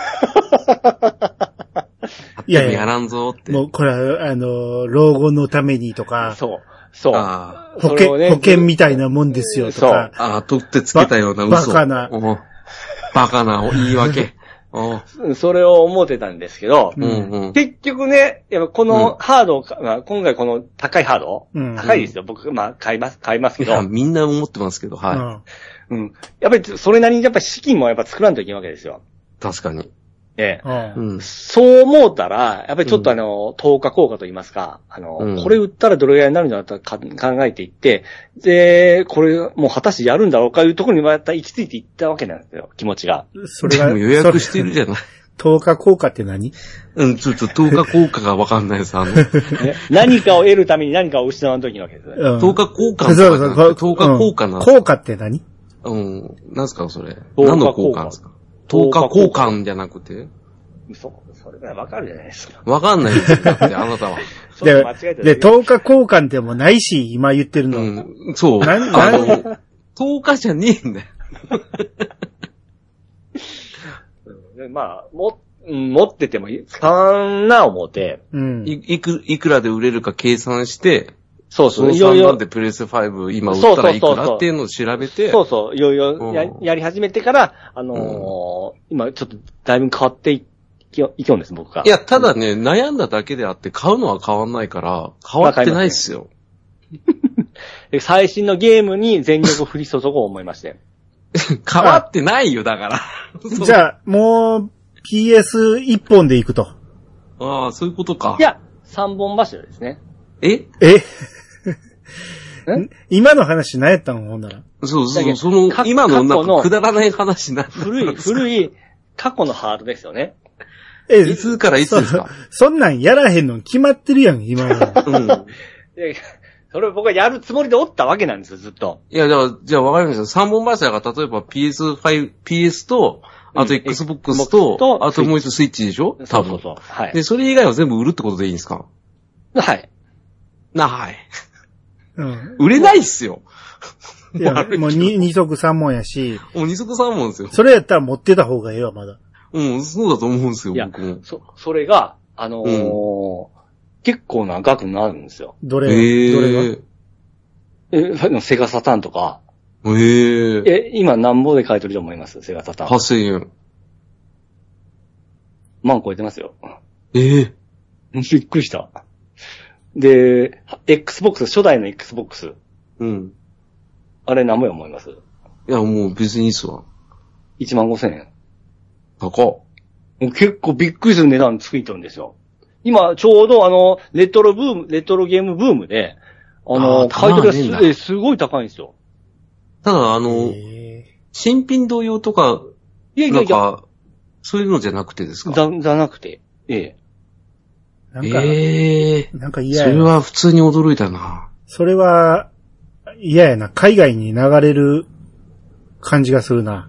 S3: いやいや、やらんぞって。
S1: もう、これは、あの、老後のためにとか。
S2: そう。そう。
S1: 保険、ね、保険みたいなもんですよとか。そう。
S3: ああ、取ってつけたような嘘。
S1: バカな。
S3: バカな言い訳。
S2: それを思ってたんですけど、
S3: うんうん、
S2: 結局ね、やっぱこのハードを、うん、まあ、今回この高いハード、うん、高いですよ。僕、まあ、買います、買いますけど。いや、
S3: みんな思ってますけど、は
S2: い。うん。うん、やっぱり、それなりにやっぱり資金もやっぱ作らんといけないわけですよ。
S3: 確かに。
S2: え
S1: え。
S3: うん、
S2: そう思ったら、やっぱりちょっとあの、透過効果といいますか、あの、うん、これ売ったらどれぐらいになるんだろうと考えていって、で、これもう果たしてやるんだろうかいうところにまた行き着いていったわけなんですよ、気持ちが。
S3: それが。予約してるじゃない。
S1: 透過効果って何？
S3: うん、ちょっと透過効果がわかんないです。あの、ね、
S2: 何かを得るために何かを失わんときなわけですね。
S3: うん、透過効果そうそうそう透過効果なんですか、
S1: うん、効果って何？
S3: うん。何すかそれ。何の効果なんですか？透過効果じゃなくて
S2: 嘘。それぐらいわかるじゃないですか。
S3: わかんないですよ。だってあなたは。
S1: で、で、透過交換でもないし、今言ってるの。
S3: うん、そう。
S1: な、な、
S3: あの、透過じゃねえんだよ。
S2: まあ、も、持ってても使わんな思って、
S1: うん、
S3: い、いく、いくらで売れるか計算して、
S2: そうそう、
S3: いろいろ。なんでプレスファイブ今売ったらいくらっていうのを調べて。
S2: そうそう、いろいろや、やり始めてから、あのーうん、今ちょっとだいぶ変わっていきよ、いきよんです、僕が。
S3: いや、ただね、うん、悩んだだけであって買うのは変わんないから、変わってないっすよ。
S2: 最新のゲームに全力を振り注ごう思いまして。
S3: 変わってないよ、だから。
S1: じゃあ、もう、ピーエスいっ 本でいくと。
S3: ああ、そういうことか。
S2: いや、さんぼん柱ですね。
S3: え
S1: え今の話何やったのほんなら。
S3: そうそう、その、今のなんかくだらない話なんだ。
S2: 古い、古い、過去のハードですよね。
S3: え、いつからいつですか？
S1: そ、そんなんやらへんの決まってるやん、今は。
S3: うん。
S2: でそれを僕はやるつもりでおったわけなんですよ、ずっと。
S3: いや、じゃあ、じゃあわかりました。三本柱が例えば ピーエスファイブ、ピーエス と、あと Xbox と、うん、あともう一つスイッチでしょ多分。
S2: そうそうそう。はい。
S3: で、それ以外は全部売るってことでいいんですか？
S2: はい。
S3: な、はい。
S1: うん。
S3: 売れないっすよ。
S1: いや、もう二、二足三門やし。
S3: もう二足三門ですよ。
S1: それやったら持ってた方がええわ、まだ。
S3: うん、そうだと思うんですよ、
S2: いや
S3: 僕も。
S2: そ、それが、あのーうん、結構な額になるんですよ。
S1: どれが、
S3: えー、
S1: どれが
S2: え、セガサターンとか。
S3: えー、
S2: え、今何ぼで買い取りと思いますセガサターン。
S3: はっせんえん。
S2: 万超えてますよ。
S3: ええ
S2: ー。びっくりした。で、Xbox、初代の Xbox。
S3: うん。
S2: あれ何ぼや思います？
S3: いや、もう別にいいっすわ。
S2: いちまんごせんえん。
S3: 高っ。
S2: 結構びっくりする値段ついてるんですよ。今、ちょうどあの、レトロブーム、レトロゲームブームで、あの、
S3: あ
S2: 買い取りが す, すごい高いんですよ。
S3: ただ、あの、新品同様とか、
S2: いやいやいや、
S3: なんか、そういうのじゃなくてですか？
S2: じゃ、じゃなくて、ええ。
S1: なんか、
S3: ええー、
S1: なんか嫌や。
S3: それは普通に驚いたな。
S1: それは、嫌やな。海外に流れる感じがするな。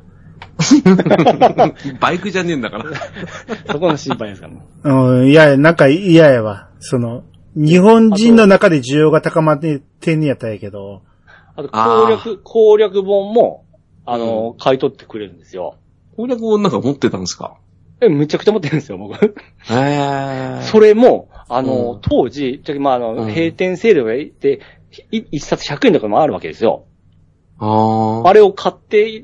S3: バイクじゃねえんだから。
S2: そこの心配ですからね。
S1: うん、いや、なんか嫌やわ。その、日本人の中で需要が高まっててんねやったらやけど。
S2: あと、攻略、攻略本も、あの、うん、買い取ってくれるんですよ。
S3: 攻略本なんか持ってたんですか？
S2: え、めちゃくちゃ持ってるんですよ、僕。
S3: へー。
S2: それも、あの、うん、当時、まあ、あの、
S3: うん、
S2: 閉店セールがいて、一冊ひゃくえんとかもあるわけですよ。
S3: あ
S2: あれを買って、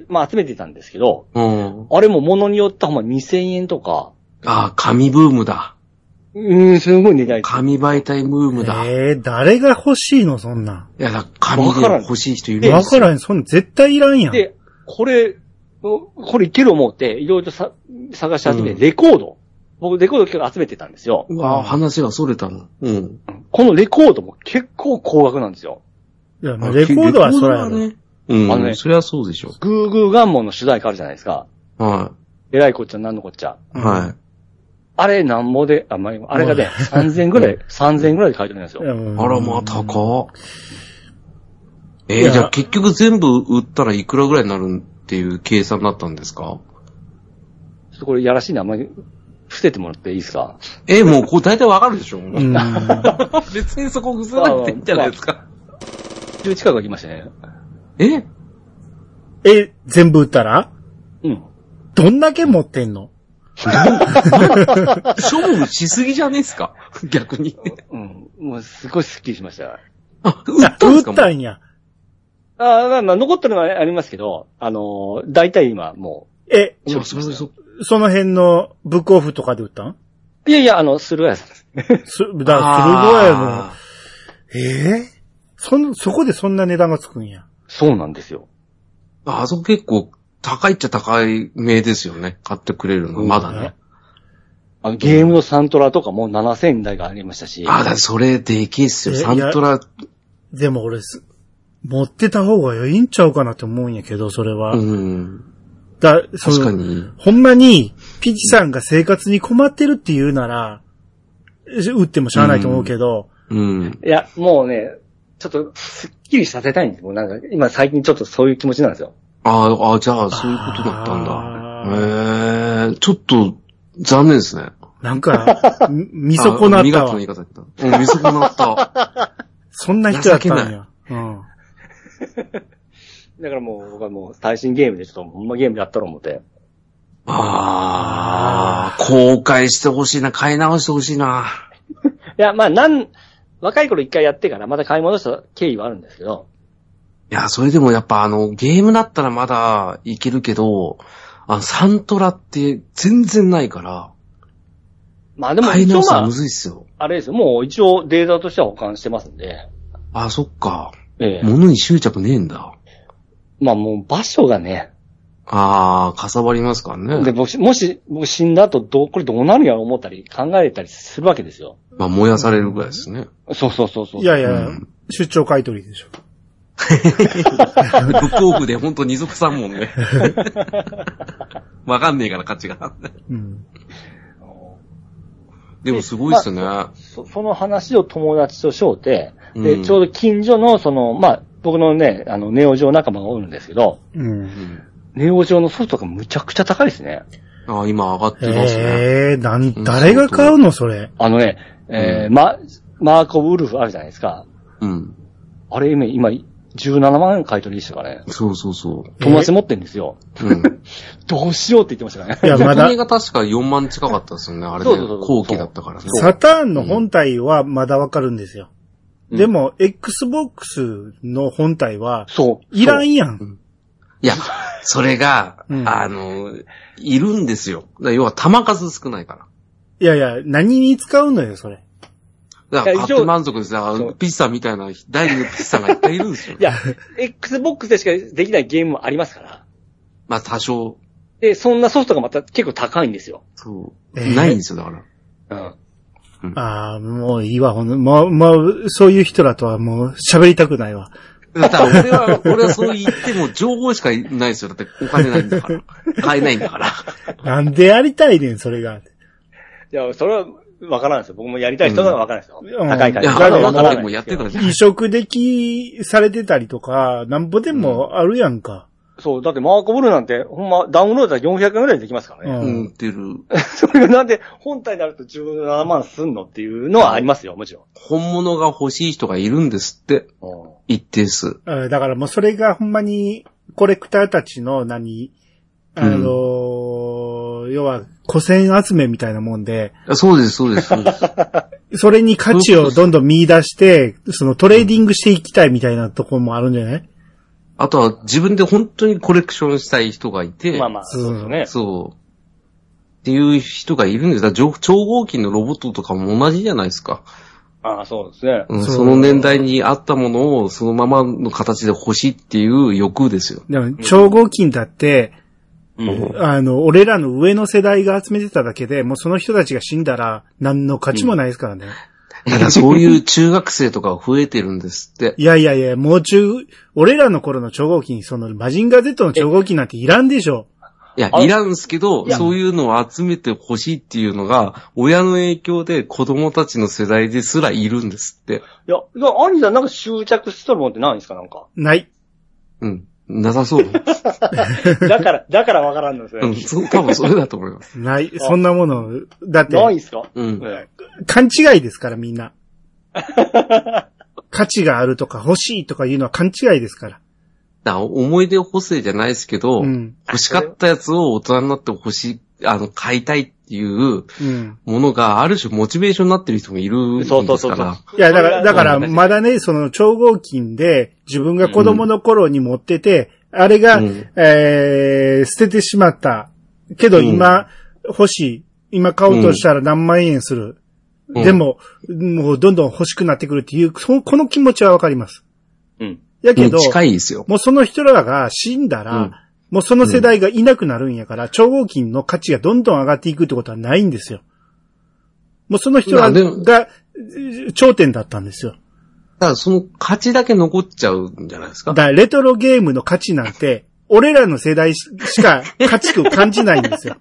S2: まあ集めてたんですけど、
S3: うん、
S2: あれも物によってはほんまにせんえんとか。
S3: ああ、紙ブームだ。
S2: うん、すごい値段。
S3: 紙媒体ブームだ。
S1: ええー、誰が欲しいの、そんなん。
S3: いや、だ紙で欲しい人いるんですよ。
S1: わからん、そんなん絶対いらんやん。
S2: で、これ、これいける思って、いろいろとさ探し始めて、うん、レコード。僕、レコード結構集めてたんですよ。
S3: うわ、話が逸れたの。うん。
S2: このレコードも結構高額なんですよ。
S1: いや、まあ、レコードはそらやろ。
S3: ね。うん。あのね、そりゃそうでしょ。
S2: グーグーガンモンの主題歌あるじゃないですか。
S3: はい。
S2: えらいこっちゃなんのこっちゃ。
S3: はい。
S2: あれなんぼで、あ、まあ、あれがね、さんぜんえんぐらい、さんぜんえんぐらいで買えてるんですよ。
S3: あら、まあ、高っ。えー、じゃあ結局全部売ったらいくらぐらいになるっていう計算だったんですか？ちょ
S2: っとこれやらしいな、あんまり伏せてもらっていいですか？
S3: えー、もうこれ大体わかるでしょ？うん、別にそこ伏せなくていいんじゃないですか？
S2: じゅう近く来ましたね。
S3: え
S1: え、全部売ったら？
S2: うん。
S1: どんだけ持ってんの？
S3: 処分しすぎじゃねえっすか？逆に。
S2: うん。もうすごいスッキリしました。
S1: あ、売ったんですか？売ったんや。
S2: ああ、まあ、まあ、残ってるのはありますけど、あのー、大体今も
S1: う。え、そ、そ、そ、その辺のブックオフとかで売ったん？
S2: いやいや、あの、スルーヤさんです。
S1: す、だ、スルーヤの、ええー、そん、そこでそんな値段がつくんや。
S2: そうなんですよ。
S3: あそこ結構高いっちゃ高い名ですよね。買ってくれるの、まだね。
S2: あのゲームのサントラとかもななせんえん台がありましたし。
S3: あ、だってそれでけえっすよ、サントラ。
S1: でも俺す、持ってた方がいいんちゃうかなって思うんやけど、それは。
S3: うん。
S1: だ、その、
S3: 確かに。
S1: ほんまに、ピチさんが生活に困ってるって言うなら、売ってもしゃあないと思うけど。
S3: うん。うん、
S2: いや、もうね、ちょっと、すっきりさせたいんです。もうなんか、今最近ちょっとそういう気持ちなんですよ。
S3: ああ、じゃあ、そういうことだったんだ。へえー、ちょっと、残念ですね。
S1: なんか、見損なったわ。
S3: 見事な言い方だった。うん、見損なった。
S1: そんな人だったんや。うん。
S2: だからもう、僕はもう、最新ゲームでちょっと、ほんまゲームやったろう思って。
S3: ああ、後悔してほしいな、買い直してほしいな。
S2: いや、まあ、なん、若い頃一回やってから、また買い戻した経緯はあるんですけど。
S3: いや、それでもやっぱあの、ゲームだったらまだいけるけど、あの、サントラって全然ないから。
S2: まあでも、
S3: 買い直すのむずいっすよ。
S2: あれですよ、もう一応データとしては保管してますんで。
S3: あ、そっか。
S2: ええ。
S3: 物に執着ねえんだ。
S2: まあもう場所がね。
S3: ああ、かさばりますからね。
S2: で、もし、もし、僕死んだ後、どう、これどうなるんやろ思ったり、考えたりするわけですよ。
S3: まあ燃やされるぐらいですね。
S2: そうそうそうそう。
S1: いやいや、うん、出張買い取りでしょ。
S3: ブックオフでほんと二足三門ね。わかんねえから価値が。うん、
S2: でもすごいっすね。まあ、そ, その話を友達としようて、 で、うん、ちょうど近所の、その、まあ、僕のね、あの、ネオジオ仲間がおるんですけど、うん、ネオジオのソフトがむちゃくちゃ高いですね。
S3: ああ、今上がってますね。
S1: ええー、なん、誰が買うのそれ。
S2: あのね、えー、うん、ま、マークオブウルフあるじゃないですか。
S3: うん。
S2: あれ、今、今、じゅうななまん買い取りでしたかね。
S3: そうそうそう。
S2: 友達持ってんですよ。うん。どうしようって言ってましたからね。
S3: いや、まだ。国が確かよんまん近かったですよね。あれね。そうそうそう後期だったからね。
S1: サターンの本体はまだわかるんですよ。うん、でも、Xbox の本体は、そう。いらんやん。うん、
S3: いや、それが、うん、あの、いるんですよ。要は弾数少ないから。
S1: いやいや、何に使うのよ、それ。
S3: だから買って満足ですよ。ピッサみたいな、第二のピッサがいっぱいいるんですよ。
S2: いや、Xbox でしかできないゲームもありますから。
S3: まあ多少。
S2: で、そんなソフトがまた結構高いんですよ。
S3: そう。えー、ないんですよ、だから。
S1: うん。ああ、もういいわ、ほんと。もう、もう、そういう人らとはもう喋りたくないわ。
S3: だから俺は、俺はそう言っても情報しかないですよ。だってお金ないんだから。買えないんだから。
S1: なんでやりたいねん、それが。
S2: いや、それは、わからんですよ。僕もやりたい人がわからないですよ。うん、高いから。いや、
S3: あの、わからんもやってたじゃん。
S1: 移植できされてたりとか、なんぼでもあるやんか。
S2: うん、そう、だってマーコブルーなんて、ほんま、ダウンロードだったらよんひゃくえんぐらいでできますからね。
S3: うん、売ってる。
S2: それがなんで、本体になるとじゅうななまんすんのっていうのはありますよ、もちろん。
S3: 本物が欲しい人がいるんですって。うん、一定数。
S1: だからもうそれがほんまに、コレクターたちの何、あのー、うん、要は、古銭集めみたいなもんで。
S3: そうです、そうです、そうです。
S1: それに価値をどんどん見出して、そのトレーディングしていきたいみたいなところもあるんじゃない？
S3: あとは自分で本当にコレクションしたい人がいて。
S2: まあまあ、そうですね。
S3: そう。っていう人がいるんです。だから超合金のロボットとかも同じじゃないですか。
S2: ああ、そうですね、
S3: うん。その年代にあったものをそのままの形で欲しいっていう欲ですよ。
S1: でも超合金だって、うん、あの、俺らの上の世代が集めてただけで、もうその人たちが死んだら何の価値もないですからね。
S3: うん、だからそういう中学生とか増えてるんですって。
S1: いやいやいや、もう中、俺らの頃の超合金、そのマジンガー Z の超合金なんていらんでしょ。
S3: いや、いらんすけど、そういうのを集めてほしいっていうのが、親の影響で子供たちの世代ですらいるんですって。
S2: いや、いや、兄さんなんか執着しとるもんってないんですかなんか。
S1: ない。
S3: うん。なさそう。
S2: だから、だからわからんのですね。
S3: うん、そう、多分それだと思います。
S1: ない、そんなもの、だって。
S2: ないんすか？
S3: うん。
S1: 勘違いですから、みんな。価値があるとか欲しいとかいうのは勘違いですから。
S3: だから思い出補正じゃないですけど、うん、欲しかったやつを大人になって欲しい、あの、買いたいっていうものがある種モチベーションになってる人がいるんですから。そうそうそう。
S1: いや、だから、だから、まだね、その超合金で自分が子供の頃に持ってて、うん、あれが、うん、えー、捨ててしまった。けど今、欲しい。今買おうとしたら何万円する。うん、でも、もうどんどん欲しくなってくるっていう、この気持ちはわかります。
S2: うん。
S1: やけど、
S3: 近いですよ。
S1: もうその人らが死んだら、うん、もうその世代がいなくなるんやから、うん、超合金の価値がどんどん上がっていくってことはないんですよ。もうその人らが頂点だったんですよ。
S3: だからその価値だけ残っちゃうんじゃないですか。
S1: だからレトロゲームの価値なんて、俺らの世代しか価値を感じないんですよ。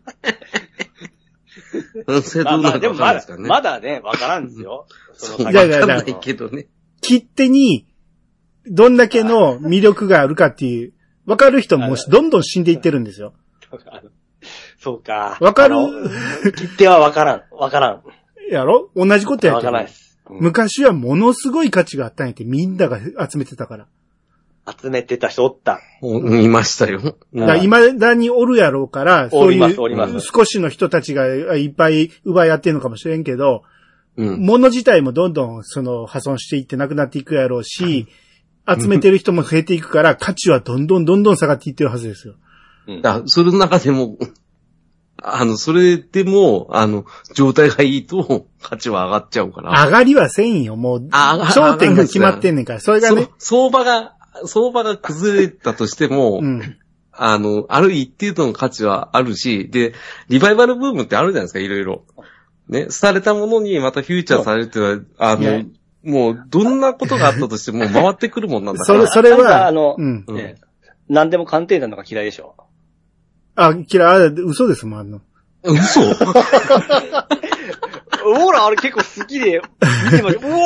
S3: それどうなるかわかんないですからね。
S2: まだね、わからんですよ。
S3: そう、わかんないけどね。
S1: 切手に、どんだけの魅力があるかっていう、わかる人もどんどん死んでいってるんですよ。
S2: そうか。
S1: わかる？
S2: 切手はわからん。わからん。
S1: やろ？同じことやってる。
S2: わからないです。
S1: うん、昔はものすごい価値があったんやって、みんなが集めてたから。
S2: 集めてた人おった。
S3: いましたよ。
S1: だから未だにおるやろうから、そういう少しの人たちがいっぱい奪い合ってるのかもしれんけど、うん、物自体もどんどんその破損していってなくなっていくやろうし、集めてる人も増えていくから、価値はどんどんどんどん下がっていってるはずですよ。
S3: うん、だそれの中でも、あの、それでも、あの、状態がいいと、価値は上がっちゃうから。
S1: 上がりはせんよ、もう。頂点が決まってんねんから。それがね。
S3: 相場が、相場が崩れたとしても、うん、あの、ある一定度の価値はあるし、で、リバイバルブームってあるじゃないですか、いろいろ。ね、廃れたものにまたフューチャーされるっていうのは、あの、もう、どんなことがあったとしても回ってくるもんなんだから。
S2: それ、それは、あの、うんね、何でも鑑定団のが嫌いでしょ。
S1: あ、嫌い、嘘ですもん、あの。
S3: 嘘
S2: ほら、あれ結構好きで、見てました。うお、うおっ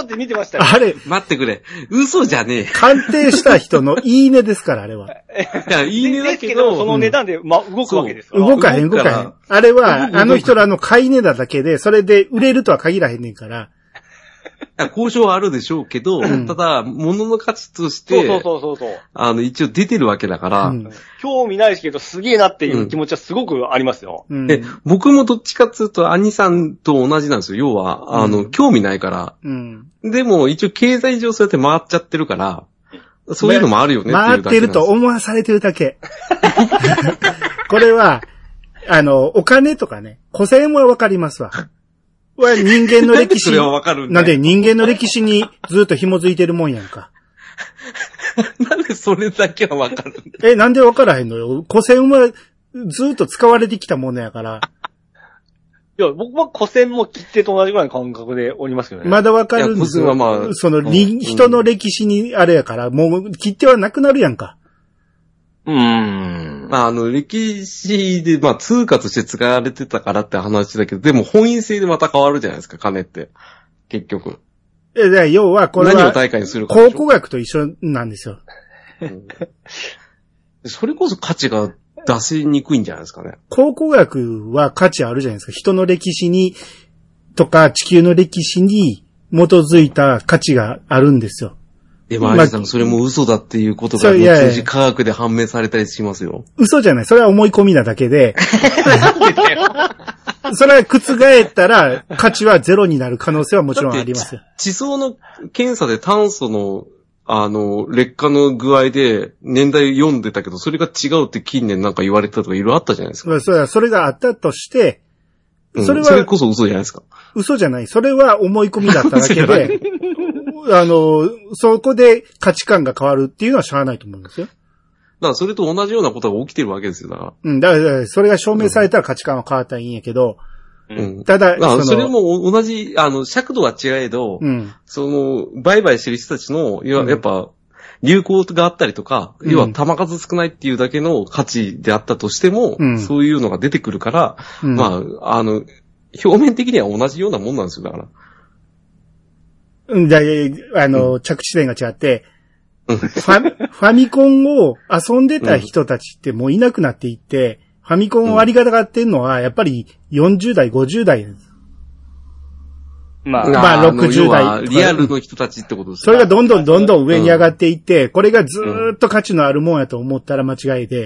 S2: って見てましたよ。
S1: あれ、
S3: 待ってくれ。嘘じゃねえ。
S1: 鑑定した人のいいねですから、あれは。
S3: いや、いいねだ
S2: ですけど、
S3: けど、
S2: その値段で、ま、動くわけですから。
S1: 動かへん、動
S3: 動くから
S1: かへん。あれは、
S3: 動く
S1: あの人らの買い値だだけで、それで売れるとは限らへんねんから。
S3: 交渉はあるでしょうけど、
S1: うん
S3: ただ、物の価値として、
S2: そうそうそうそうそう。
S3: あの、一応出てるわけだから、
S1: うん
S2: 興味ないですけど、すげえなっていう気持ちはすごくありますよ。
S1: うん。
S3: で、僕もどっちかっていうと、兄さんと同じなんですよ。要は、あの、
S1: うん
S3: 興味ないから。
S1: うん。
S3: でも、一応経済上そうやって回っちゃってるから、そういうのもあるよねっていうだけなんです。
S1: 回ってると思わされてるだけ。これは、あの、お金とかね、古銭はわかりますわ。は人間の歴史。
S3: それはわかるんだ。
S1: なんで人間の歴史にずっと紐づいてるもんやんか。
S3: なんでそれだけはわかるんだ。
S1: え、なんでわからへんのよ。古銭はずっと使われてきたものやから。
S2: いや、僕は古銭も切手と同じぐらいの感覚でおりますけどね。
S1: まだわかるんですよ。
S3: いや古銭はまあ
S1: その、
S3: うん
S1: 人の歴史にあれやから、もう切手はなくなるやんか。
S2: うーん。
S3: まあ、あの、歴史で、まあ、通貨として使われてたからって話だけど、でも本因性でまた変わるじゃないですか、金って。結局。
S1: え、で要は、これは、
S3: 何を対価にするかでしょ。
S1: 考古学と一緒なんですよ。
S3: うんそれこそ価値が出しにくいんじゃないですかね。
S1: 考古学は価値あるじゃないですか。人の歴史に、とか地球の歴史に基づいた価値があるんですよ。
S3: でも、アイさん、それも嘘だっていうことが、
S1: そういやいや
S3: 後々科学で判明されたりしますよ。
S1: 嘘じゃない。それは思い込みなだけで、それは覆ったら価値はゼロになる可能性はもちろんありますよ。
S3: 地層の検査で炭素の、あの、劣化の具合で年代読んでたけど、それが違うって近年なんか言われたとかいろいろあったじゃないですか。
S1: それは、それがあったとして、
S3: うん
S1: それは、
S3: それこそ嘘じゃないですか。
S1: 嘘じゃない。それは思い込みだっただけで、あの、そこで価値観が変わるっていうのはしゃあないと思うんですよ。
S3: だからそれと同じようなことが起きてるわけですよ、だから。
S1: うん、だから、それが証明されたら価値観は変わったらいいんやけど、
S3: うん。
S1: ただ、
S3: まあ、
S1: の
S3: それも同じ、あの、尺度は違えど、
S1: うん、
S3: その、売買してる人たちの、要は
S1: うん
S3: やっぱ、流行があったりとか、
S1: うん
S3: 要は玉数少ないっていうだけの価値であったとしても、
S1: うん
S3: そういうのが出てくるから、
S1: うん
S3: まあ、あの、表面的には同じようなもんなんですよ、だから。
S1: うん、だあの、着地点が違って、
S3: うん
S1: ファ、ファミコンを遊んでた人たちってもういなくなっていって、ファミコンをありがたがってんのは、やっぱりよんじゅう代、ごじゅう代です。
S2: まあ、
S1: まあろくじゅう代
S3: 要はリアルの人たちってことです
S1: それがどんどんどんどん上に上がっていって、これがずーっと価値のあるもんやと思ったら間違いで、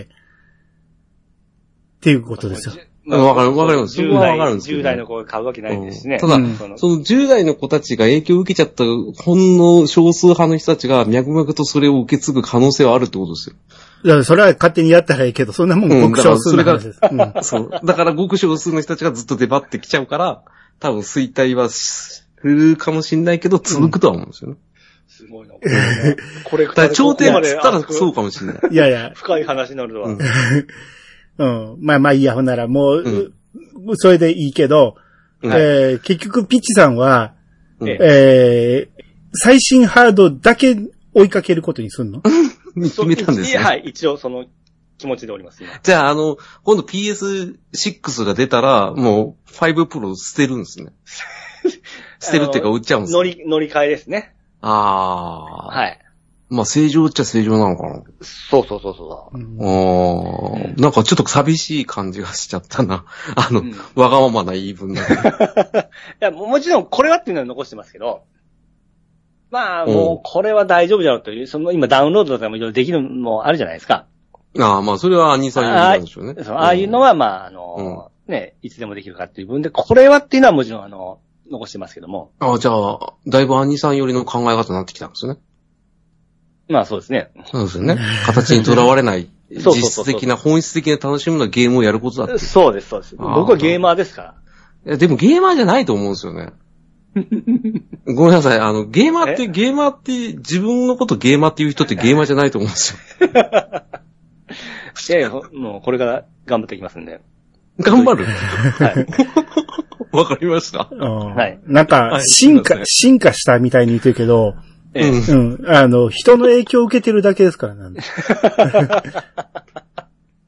S1: っていうことですよ。
S3: うんわかるわかります
S2: じゅう
S3: そこはわ
S2: 代、
S3: かるんですけど
S2: じゅう代の子が買うわけないですしね。
S3: ただ、
S1: うん
S2: その
S3: そのじゅう代の子たちが影響を受けちゃったほんの少数派の人たちが脈々とそれを受け継ぐ可能性はあるってことですよ。
S1: だからそれは勝手にやったらいいけど、そんなもん
S3: うん
S1: 極少数の話です。うん
S3: そう。だからごく少数の人たちがずっと出張ってきちゃうから、多分衰退はするかもしれないけど、続くとは思うんですよね。
S2: すごいな。これ、
S3: だから頂点っつったら
S2: ここまで
S3: そうかもしれない。
S1: いやいや、
S2: 深い話になるとは。
S3: うん
S1: うん。まあまあいいや、ほんならもう、
S3: うん
S1: それでいいけど、
S3: うん
S1: えー結局ピッチさんは、
S3: うん
S1: えー最新ハードだけ追いかけることにすんの
S3: 決めたんですね。
S2: はい、一応その気持ちでおります、今。
S3: じゃあ、あの、今度 ピーエスシックス が出たら、もう、ファイブプロ捨てるんですね。捨てるっていうか、売っちゃうんです
S2: 乗り、乗り換えですね。
S3: ああ。
S2: はい。
S3: まあ、正常っちゃ正常なのかな。
S2: そうそうそうそう。
S1: うん
S3: ああ。なんかちょっと寂しい感じがしちゃったな。あの、
S2: うん
S3: わがままな言い分だけど。
S2: いや、ももちろんこれはっていうのは残してますけど、まあ、もうこれは大丈夫だろうという、その今ダウンロードとかもいろいろできるのもあるじゃないですか。
S3: ああ、まあ、それは兄さん用なんでしょうね。
S2: そうああいうのは、まあ、あの、ね、いつでもできるかっていう分で、これはっていうのはもちろん、あの、残してますけども。
S3: ああ、じゃあ、だいぶ兄さん寄りの考え方になってきたんですよね。
S2: まあそうですね。
S3: そうですよね。形にとらわれない、
S2: そうそうそうそう
S3: 実質的な、本質的な楽しみなゲームをやることだって。
S2: そうです、そうです。
S3: あー
S2: 僕はゲーマーですから。
S3: いやでもゲーマーじゃないと思うんですよね。ごめんなさい。あの、ゲーマーって、ゲーマーって、自分のことゲーマーっていう人ってゲーマーじゃないと思うんですよ。
S2: いやいや、もうこれから頑張っていきますんで。
S3: 頑張る。
S2: はい。
S3: わかりました。
S1: うん
S2: はい
S1: なんか
S3: は、い
S1: 進化
S3: すいませ、ん
S1: 進化したみたいに言ってるけど、
S2: ええ
S3: うん
S1: うん。あの、人の影響を受けてるだけですからなんで。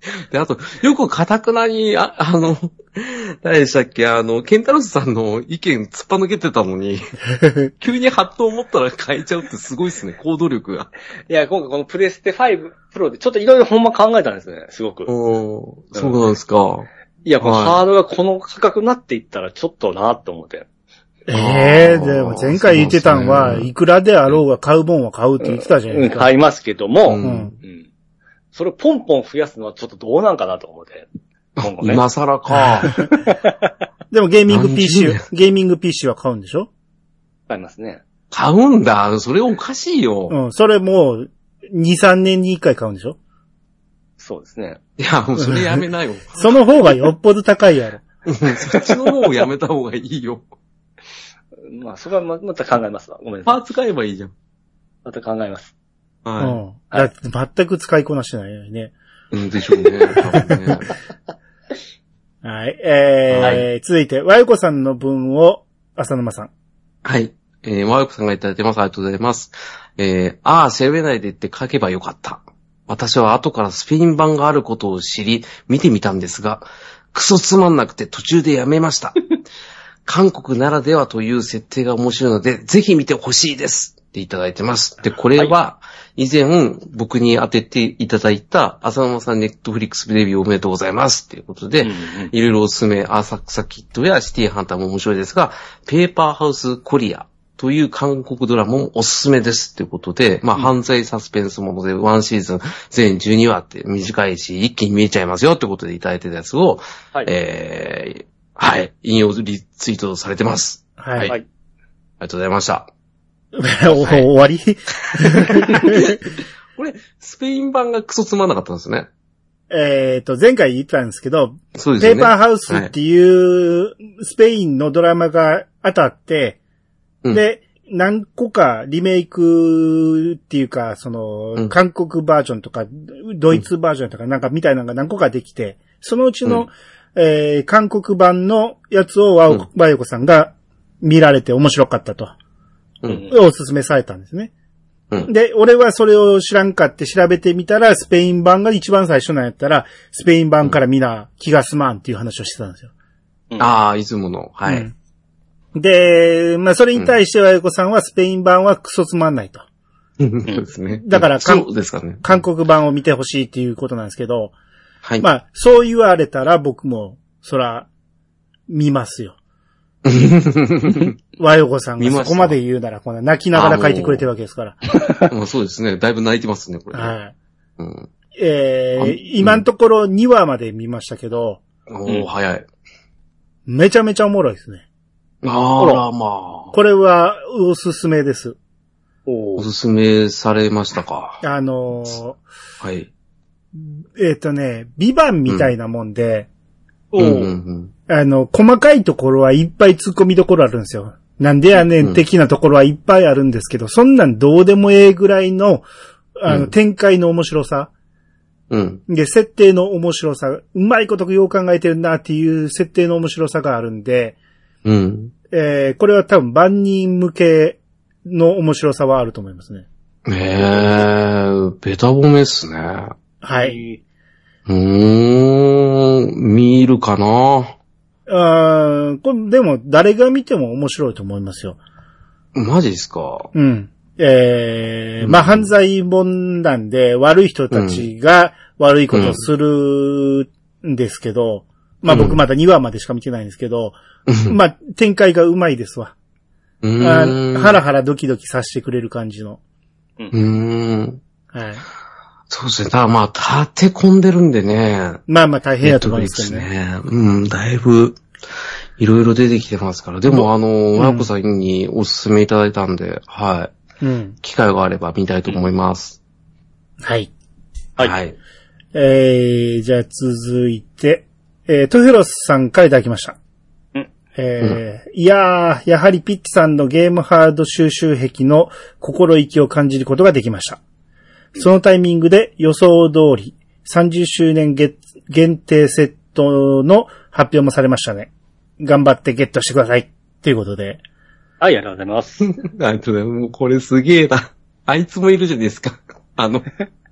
S3: で、あと、よく堅くなに、あ、あの、誰でしたっけ、あの、ケンタロスさんの意見突っぱ抜けてたのに、急にハッと思ったら変えちゃうってすごいっすね、行動力が。
S2: いや、今回このプレステファイブプロでちょっといろいろほんま考えたんですね、すごく。
S3: おー、そうなんですか。
S2: いや、このハードがこの価格になっていったらちょっとなって思って。
S1: ええー、でも前回言ってたんは、いくらであろうが買うもんは買うって言ってたじゃないですか。
S2: うん、買いますけども、
S3: うん
S2: うん、それをポンポン増やすのはちょっとどうなんかなと思って。
S3: 今後ね、今更か。
S1: でもゲーミング ピーシー、ゲーミング ピーシー は買うんでしょ？
S2: 買いますね。
S3: 買うんだ。それおかしいよ。
S1: うん、それもう、に、さんねんにいっかい買うんでしょ？
S2: そうですね。
S3: いや、もうそれやめなよ。
S1: その方がよっぽど高いやろ。
S3: そっちの方をやめた方がいいよ。
S2: まあ、それはまた考えますわ。ごめんなさい。
S3: パーツ買えばいいじゃん。
S2: また考えます。
S3: はい。うん。
S1: だって全く使いこなしてないよね。
S3: うんでしょうね。多分ね。
S1: はい。えー、はい、続いて、和よこさんの分を、浅沼さん。
S3: はい。えー、和よこさんがいただいてます。ありがとうございます。えー、ああ、調べないでって書けばよかった。私は後からスペイン版があることを知り、見てみたんですが、クソつまんなくて途中でやめました。韓国ならではという設定が面白いので、ぜひ見てほしいです。っていただいてます。で、これは、以前僕に当てていただいた、浅沼さんネットフリックスデビューおめでとうございます。ということで、うんうん、いろいろおすすめ、浅草キッドやシティハンターも面白いですが、ペーパーハウスコリアという韓国ドラマもおすすめです。ということで、まあ、うん、犯罪サスペンスもので、ワンシーズン全じゅうにわって短いし、一気に見えちゃいますよってことでいただいてたやつを、はい、えー、はい、引用リツイートされてます。
S1: はい。はい、
S3: ありがとうございました。
S1: お、はい、終わり
S3: これ、スペイン版がクソつまんなかったんですね。
S1: えっと、前回言ったんですけど、
S3: そうですね、
S1: ペーパーハウスっていうスペインのドラマが当たって、はい、で、うん、何個かリメイクっていうか、その、うん、韓国バージョンとか、ドイツバージョンとかなんかみたいなのが何個かできて、そのうちの、うんえー、韓国版のやつを和よこさんが見られて面白かったと。うん、おすすめされたんですね。うん、で、俺はそれを知らんかって調べてみたら、スペイン版が一番最初なんやったら、スペイン版からみんな気が済まんっていう話をしてたんですよ。
S3: うん、ああ、いつもの。はい。
S1: うん、で、まあ、それに対して和よこさんはスペイン版はクソつまんないと。
S3: そうですね。
S1: だから、
S3: そうですかね。
S1: 韓国版を見てほしいっていうことなんですけど、
S3: はい。
S1: まあ、そう言われたら僕も、そら、見ますよ。和よこさんがそこまで言うなら、こんな泣きながら書いてくれてるわけですから。
S3: まあそうですね。だいぶ泣いてますね、これ。
S1: はい。うん、えー、今のところにわまで見ましたけど。
S3: おー、うん、早い。
S1: めちゃめちゃおもろいですね。
S3: あら、まあ。
S1: これは、おすすめです。
S3: おすすめされましたか。
S1: あのー、
S3: はい。
S1: えっとね、ビバンみたいなもんで、
S3: うんうんうんうん、
S1: あの、細かいところはいっぱい突っ込みどころあるんですよ。なんでやねん的なところはいっぱいあるんですけど、うん、そんなんどうでもええぐらいの、あの、うん、展開の面白さ。
S3: うん。
S1: で、設定の面白さ。うまいことよう考えてるなっていう設定の面白さがあるんで、
S3: うん。
S1: えー、これは多分万人向けの面白さはあると思いますね。
S3: へー、ベタ褒めっすね。
S1: はい。
S3: うーん、見るかな
S1: あー、これでも誰が見ても面白いと思いますよ。
S3: マジですか？
S1: うん。えー、うん、まあ犯罪本なんで悪い人たちが悪いことをするんですけど、うん、まあ僕まだにわまでしか見てないんですけど、うん、まあ展開がうまいですわ。
S3: うーん、
S1: ハラハラドキドキさせてくれる感じの。
S3: うーん。
S1: はい。
S3: そうですね。ただまあ、立て込んでるんでね。
S1: まあまあ大変やと思いますけどね。
S3: ね。うん、だいぶ、いろいろ出てきてますから。でも、あの、和よこさんにお勧めいただいたんで、はい。うん。機会があれば見たいと思います。
S1: はい。
S3: はい。はい、
S1: えー、じゃあ続いて、えー、トヘロスさんからいただきました。うん。えー、うん、いやー、やはりピッチさんのゲームハード収集癖の心意気を感じることができました。そのタイミングで予想通りさんじゅっしゅうねん限定セットの発表もされましたね。頑張ってゲットしてください。ということで。
S2: はい、ありがとうございます。
S3: ありがとうございます。もうこれすげえな。あいつもいるじゃないですか。あの、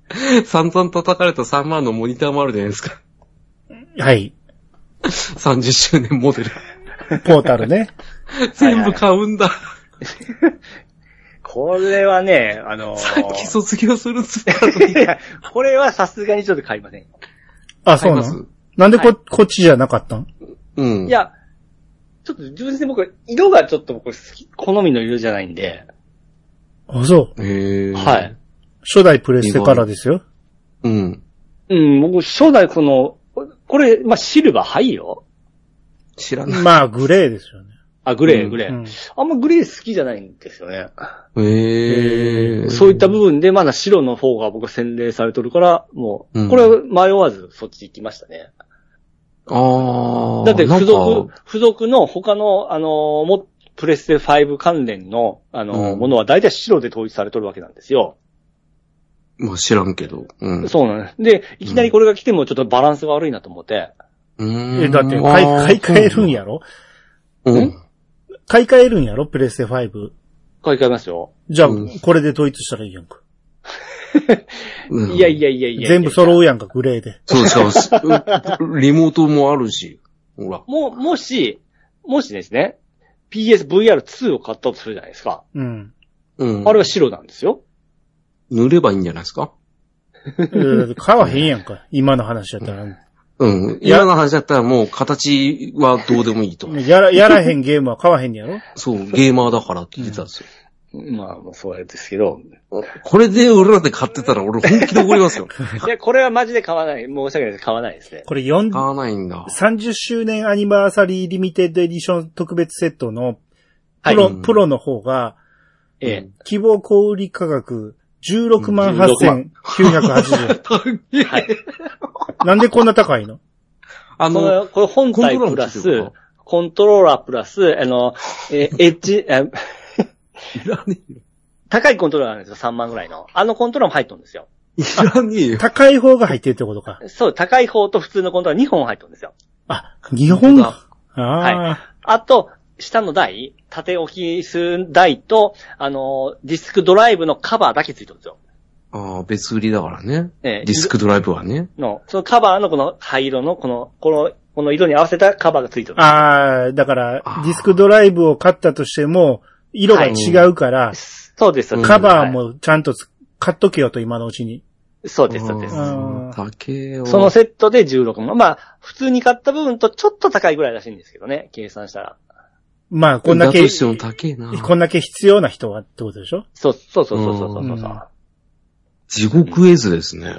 S3: 散々叩かれたさんまんのモニターもあるじゃないですか。
S1: はい。
S3: さんじゅっしゅうねんモデル。
S1: ポータルね。
S3: 全部買うんだ。
S2: これはね、あのー、
S3: さっき卒業するっつったのに。
S2: いや、これはさすがにちょっと買いません。
S1: あ、そうなの？なんでこ、はい、こっちじゃなかったん？
S2: うん。いや、ちょっと純粋に僕、色がちょっと僕好き、好みの色じゃないんで。
S1: あ、そう。
S3: へー。
S2: はい。
S1: 初代プレステからですよ。
S3: うん。
S2: うん、僕、初代この、これ、まあ、シルバーはいよ。
S3: 知らない。
S1: まあ、グレーですよね。
S2: あ、グレー、グレー、うん。あんまグレー好きじゃないんですよね。
S3: へー。
S2: そういった部分で、まだ白の方が僕洗練されとるから、もう、これ迷わずそっち行きましたね。
S3: ああ。
S2: だって付属、付属の他の、あの、も、プレステファイブ関連の、あの、うん、ものは大体白で統一されとるわけなんですよ。
S3: まあ知らんけど。うん。
S2: そうなんです。で、いきなりこれが来てもちょっとバランスが悪いなと思って。
S1: うん。え、だって買い、買い替えるんやろ？
S3: うん。
S1: 買い替えるんやろ？プレステファイブ。
S2: 買い替えますよ。
S1: じゃあ、うん、これで統一したらいいやんか。
S2: いやいやいやいや。
S1: 全部揃うやんか、グレーで。
S3: そうそう。リモートもあるし。ほら。
S2: も、もし、もしですね、ピーエスブイアールツー を買ったとするじゃないですか。
S1: うん。
S3: うん。
S2: あれは白なんですよ。
S3: 塗ればいいんじゃないですか？
S1: 買わへんやんか。今の話だったら。
S3: うん。今の話だったらもう形はどうでもいいと。
S1: やら、やらへんゲームは買わへんやろ？
S3: そう、ゲーマーだからって言ってたんですよ。
S2: うん、まあ、そうですけど。
S3: これで俺らで買ってたら俺本気で怒りますよ。
S2: いや、これはマジで買わない。申し訳ないです。買わないですね。
S1: これよん、
S3: 買わないんだ。
S1: さんじゅっしゅうねんアニバーサリーリミテッドエディション特別セットのプロ、はい、プロの方が、
S2: ええ、
S1: 希望小売価格じゅうろくまんはっせんきゅうひゃくはちじゅうえん。はい。なんでこんな高いの？
S2: あの、これ、これ本体プラス、コントローラープラス、あの、え、エッジ、え、
S3: いらねえよ。
S2: 高いコントローラーなんですよ、さんまんぐらいの。あのコントローラーも入っとるんですよ。
S3: いらねえよ。
S1: 高い方が入ってるってことか。
S2: そう、高い方と普通のコントローラーにほん入っとるんですよ。
S1: あ、にほんが。ああ。
S2: はい。あと、下の台、縦置きする台と、あの、ディスクドライブのカバーだけついてるんですよ。
S3: ああ、別売りだからね。ええ、ディスクドライブはね。
S2: の、そのカバーのこの灰色の、この、この、この色に合わせたカバーがついてる。
S1: ああ、だから、ディスクドライブを買ったとしても、色が違うから、はい、
S2: そうです、
S1: カバーもちゃんと買っとけよと、今のうちに。
S2: そうです、そうです。
S3: 高えよ。
S2: そのセットでじゅうろくまん。まあ、普通に買った部分とちょっと高いぐらいらしいんですけどね、計算したら。
S1: まあ、こんだけ、
S3: だとしても高えな。
S1: こんだけ必要な人はってことでしょ？
S2: そう、そうそうそうそうそうそう、うん。
S3: 地獄絵図ですね。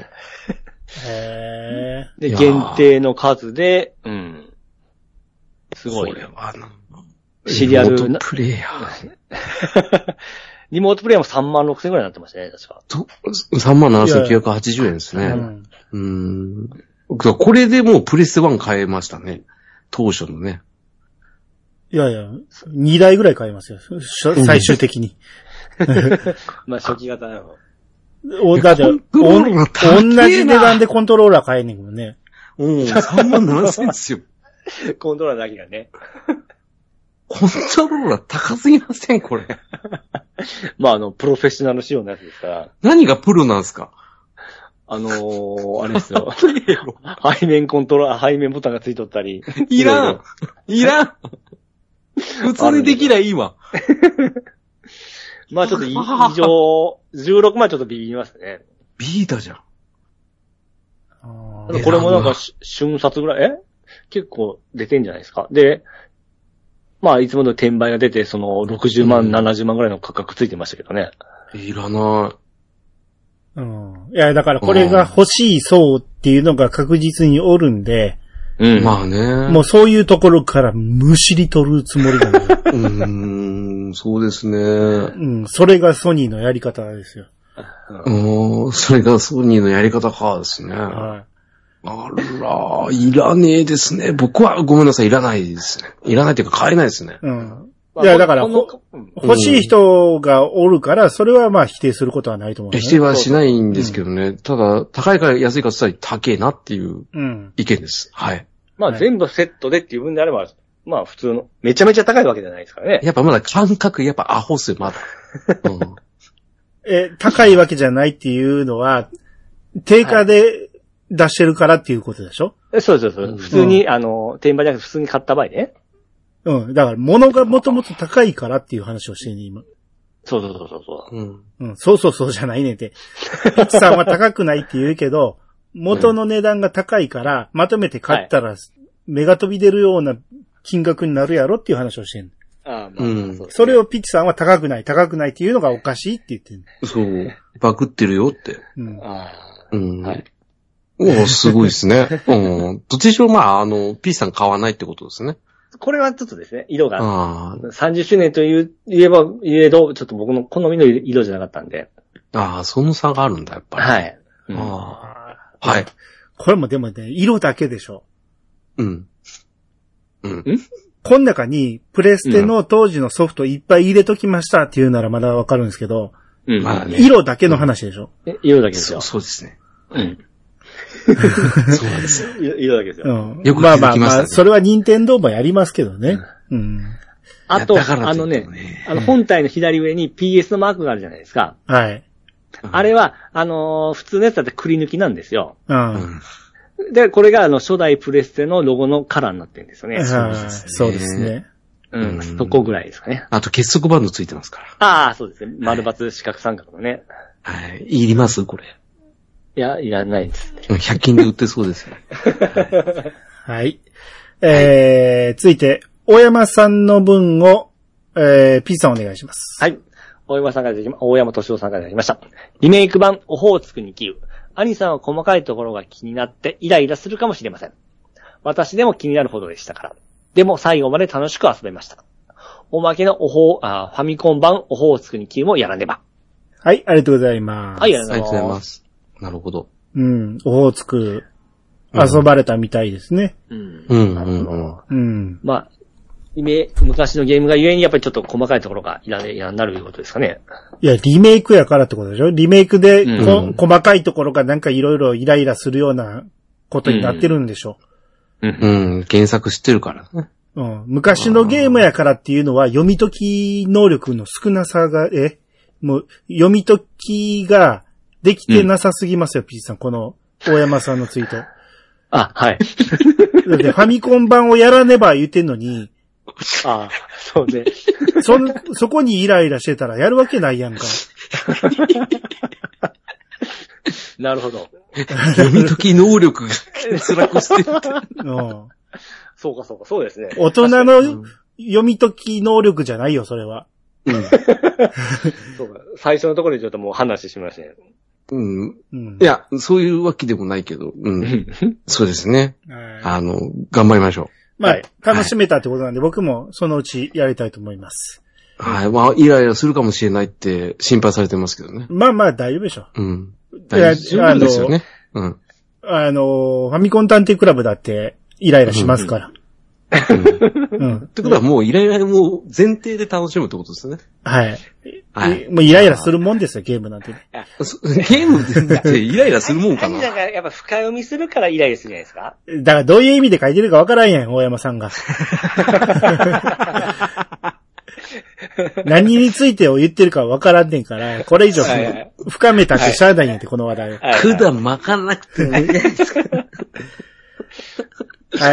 S1: へ
S2: ー。で、限定の数で、うん。すごい。
S3: これはな。
S2: シリアル。
S3: リモートプレイヤー。
S2: リモートプレイヤーもさんまんろくせんぐらいになってましたね、確か。
S3: さんまんななせんきゅうひゃくはちじゅうえんですね。うん。うーん。これでもうプレステワン買えましたね。当初のね。
S1: いやいや、にだいぐらい買えますよ。最終的に。
S2: まあ、初期型なの。
S1: お、だって、同じ値段でコントローラー買えんねんけどね。
S3: うん、さんまんななせんですよ。
S2: コントローラーだけがね。
S3: コントローラー高すぎませんこれ。
S2: まあ、あの、プロフェッショナル仕様のやつですから。
S3: 何がプロなんすか？
S2: あのー、あれですよ。背面コントローラー、背面ボタンがついとったり。
S3: いらんいらん普通にできりゃいいわ。
S2: まあちょっと異常、じゅうろくまんちょっとビビりますね。
S3: ビータじゃん。
S2: これもなんか瞬殺ぐらい、え結構出てんじゃないですか。で、まあいつもの転売が出て、そのろくじゅうまん、うん、ななじゅうまんぐらいの価格ついてましたけどね。
S3: いらない。
S1: うん。いや、だからこれが欲しい層っていうのが確実におるんで、
S3: うん。まあね。
S1: もうそういうところからむしり取るつもりなんだよ。
S3: うーん、そうですね。
S1: うん、それがソニーのやり方ですよ。
S3: うん、それがソニーのやり方かですね。はい。あら、いらねえですね。僕はごめんなさい、いらないですね。いらないっていうか買えないですね。
S1: うん。いや、だから、欲しい人がおるから、それはまあ否定することはないと思う、ね。
S3: 否定はしないんですけどね。うん、ただ、高いか安いかって言ったら高えなっていう意見です。うん、はい。
S2: まあ全部セットでっていう分であれば、まあ普通の、めちゃめちゃ高いわけじゃないですからね。
S3: やっぱまだ感覚、やっぱアホっすよ、まだ。うん、
S1: え、高いわけじゃないっていうのは、 定価で出してるからっていうことでしょ？
S2: はい、そうそうそう。普通に、うん、あの、転売じゃなくて普通に買った場合ね。
S1: うん。だから、物がもともと高いからっていう話をしてるね、今。
S2: そうそうそうそう。
S1: うん。うん。そうそうそうじゃないねんて。ピッチさんは高くないって言うけど、元の値段が高いから、まとめて買ったら、目が飛び出るような金額になるやろっていう話をしてる。
S2: ああ、まあ、うん、
S1: そ, それをピッチさんは高くない、高くないっていうのがおかしいって言ってる。
S3: そう。バクってるよって。
S1: うん。
S2: ああ。
S3: うん。はい。おお、すごいですね。うん。どっちにしろ、まあ、あの、ピッチさん買わないってことですね。
S2: これはちょっとですね、色が、さんじゅっしゅうねんという言えば言えど、ちょっと僕の好みの色じゃなかったんで。
S3: ああ、その差があるんだ、やっぱり。
S2: はい。
S3: うん、ああ。はい。
S1: これもでもね、色だけでしょ。
S3: うん。うん。ん
S1: この中に、プレステの当時のソフトいっぱい入れときましたっていうならまだわかるんですけど、
S2: うん。
S1: まあね、色だけの話でしょ。
S2: うん、色だけですよ。
S3: そう、そうですね。
S2: うん。
S3: そうなんですよ。
S2: 色だけですよ。
S1: うん。よく気づきましたね。まあまあまあ、それは任天堂もやりますけどね。うん。うん、
S2: あと、あのね、あの本体の左上に ピーエス のマークがあるじゃないですか。
S1: はい。
S2: あれは、あのー、普通のやつだってくり抜きなんですよ。
S1: うん。
S2: で、これがあの、初代プレステのロゴのカラーになってるんですよね。
S1: そうですね。そうですね。
S2: うん、うん。そこぐらいですかね。
S3: あと結束バンドついてますから。
S2: ああ、そうですね。丸抜四角三角のね。
S3: はい。いりますこれ。
S2: いや、いらないです。
S3: ひゃく均で売ってそうですよ。
S1: はい。えー、はい、続いて、大山さんの分を、えー、P さんお願いします。
S2: はい。大山さんからいただきま、大山敏夫さんからいただきました。リメイク版、オホーツクにきゅう。兄さんは細かいところが気になってイライラするかもしれません。私でも気になるほどでしたから。でも最後まで楽しく遊べました。おまけのオホー、あ、ファミコン版、オホーツクにきゅうもやらねば。
S1: はい、ありがとうございます。
S2: はい、ありがとうございます。
S3: なるほど。
S1: うん、オホーツク、遊ばれたみたいですね。
S2: うん。
S3: うん、うん、うん。
S1: うん。
S2: まあ、昔のゲームがゆえにやっぱりちょっと細かいところがいらね、いらなるいうことですかね。
S1: いや、リメイクやからってことでしょ？リメイクでこ、うん、細かいところがなんかいろいろイライラするようなことになってるんでしょ？
S3: うん。うん、原作知ってるからね。
S1: うん。昔のゲームやからっていうのは読み解き能力の少なさが、え、もう読み解きができてなさすぎますよ、うん、ピーさん。この大山さんのツイート。
S2: あ、はい。
S1: だってファミコン版をやらねば言ってんのに、
S2: ああ、そうね。
S1: そ、そこにイライラしてたらやるわけないやんか。
S2: なるほど。
S3: 読み解き能力が辛くしてる。
S1: うん。
S2: そうかそうか、そうですね。
S1: 大人の読み解き能力じゃないよ、それは。
S3: うん。
S2: そうか。最初のところでちょっともう話しましたね。
S3: うん。うん、いや、そういうわけでもないけど、うん。そうですね。あの、頑張りましょう。
S1: まあ、はい、楽しめたってことなんで、はい、僕もそのうちやりたいと思います。
S3: はい。まあ、イライラするかもしれないって心配されてますけどね。
S1: まあまあ大丈夫でしょ。
S3: うん。大丈夫ですよね。うん。
S1: あの、ファミコン探偵クラブだってイライラしますから。
S3: うん。うん。ってことはもうイライラも前提で楽しむってことですね。
S1: はい。はい。もうイライラするもんですよ、ゲームなんて。
S3: ゲームってイライラするもんかな。
S2: なんかやっぱ深読みするからイライラするじゃないですか。
S1: だからどういう意味で書いてるかわからんやん、大山さんが。何についてを言ってるかわからんねんから、これ以上深めたってしゃあないんやんって、この話題を。
S3: 普段巻かなくてもいいじゃないですか。
S1: はい。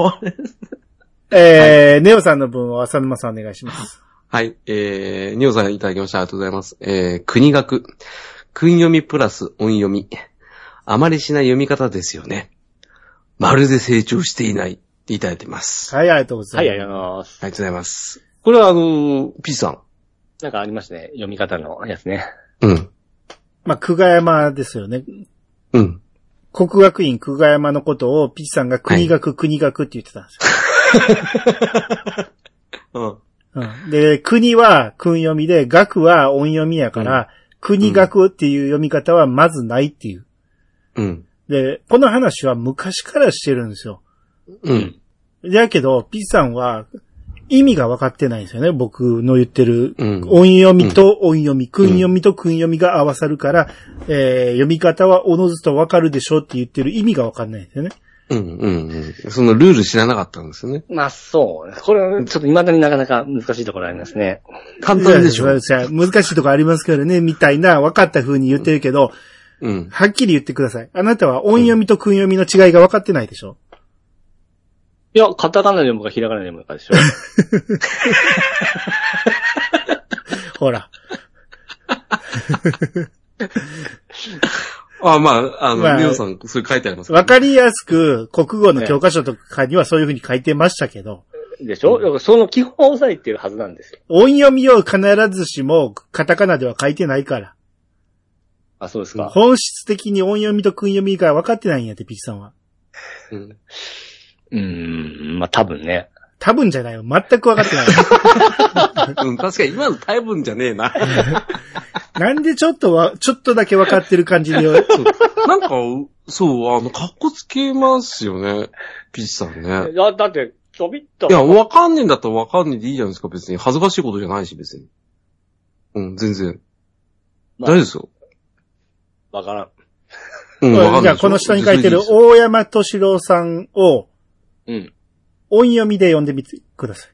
S1: えー、ネオさんの分を浅沼さんお願いします。
S3: はい。えー、ネオさんいただきました。ありがとうございます。えー、国学。訓読みプラス音読み。あまりしない読み方ですよね。まるで成長していないっていただいてます。
S1: はい、ありがとうございます。
S2: はい、ありがとうございます。
S3: ありがとうございます。これはあの、P さん。
S2: なんかありましたね。読み方のやつね。
S3: うん。
S1: まあ、久我山ですよね。
S3: うん。
S1: 国学院久我山のことを P さんが国学、はい、国学って言ってたんですよ。うん。うん。で、国は訓読みで、学は音読みやから、うん、国学っていう読み方はまずないっていう。
S3: うん。
S1: で、この話は昔からしてるんですよ。
S3: うん。
S1: だけど、P さんは意味が分かってないんですよね。僕の言ってる、
S3: うん、
S1: 音読みと音読み、訓読みと訓読みが合わさるから、えー、読み方はおのずと分かるでしょって言ってる意味が分かんないんですよね。
S3: うんうんうん。そのルール知らなかったんですよね。
S2: まあそう。これはちょっと未だになかなか難しいところありますね。
S1: 簡単でしょ。難しいところありますからね、みたいな分かった風に言ってるけど、
S3: うん。
S1: はっきり言ってください。あなたは音読みと訓読みの違いが分かってないでしょ？
S2: いや、カタカナで読むかひらがなで読むかでしょ。
S1: ほら。
S3: あ、まあ、あの、
S1: まあ
S3: ミオさん、それ書いてあります、
S1: わかりやすく、国語の教科書とかにはそういうふうに書いてましたけど。
S2: でしょ、うん、その基本を押さえてるはずなんですよ。
S1: 音読みを必ずしもカタカナでは書いてないから。
S2: あ、そうですか。
S1: 本質的に音読みと訓読みが分かってないんやって、ピッチさんは。
S2: うん。うーん、まあ、多分ね。
S1: 多分じゃないよ。全く分かってない。
S3: うん、確かに今の多分じゃねえな。
S1: なんでちょっとは、ちょっとだけ分かってる感じで。
S3: なんか、そう、あの、かっこつけますよね。ピッチさんね。
S2: だ、だって、ちょびっと。
S3: いや、わかんねえんだったらわかんねえでいいじゃないですか、別に。恥ずかしいことじゃないし、別に。うん、全然。まあ、大丈夫ですよ。
S2: わからん。
S3: うん、わかんない。
S1: じゃあ、この下に書いてる大山敏郎さんを、
S2: うん。
S1: 音読みで読んでみてください。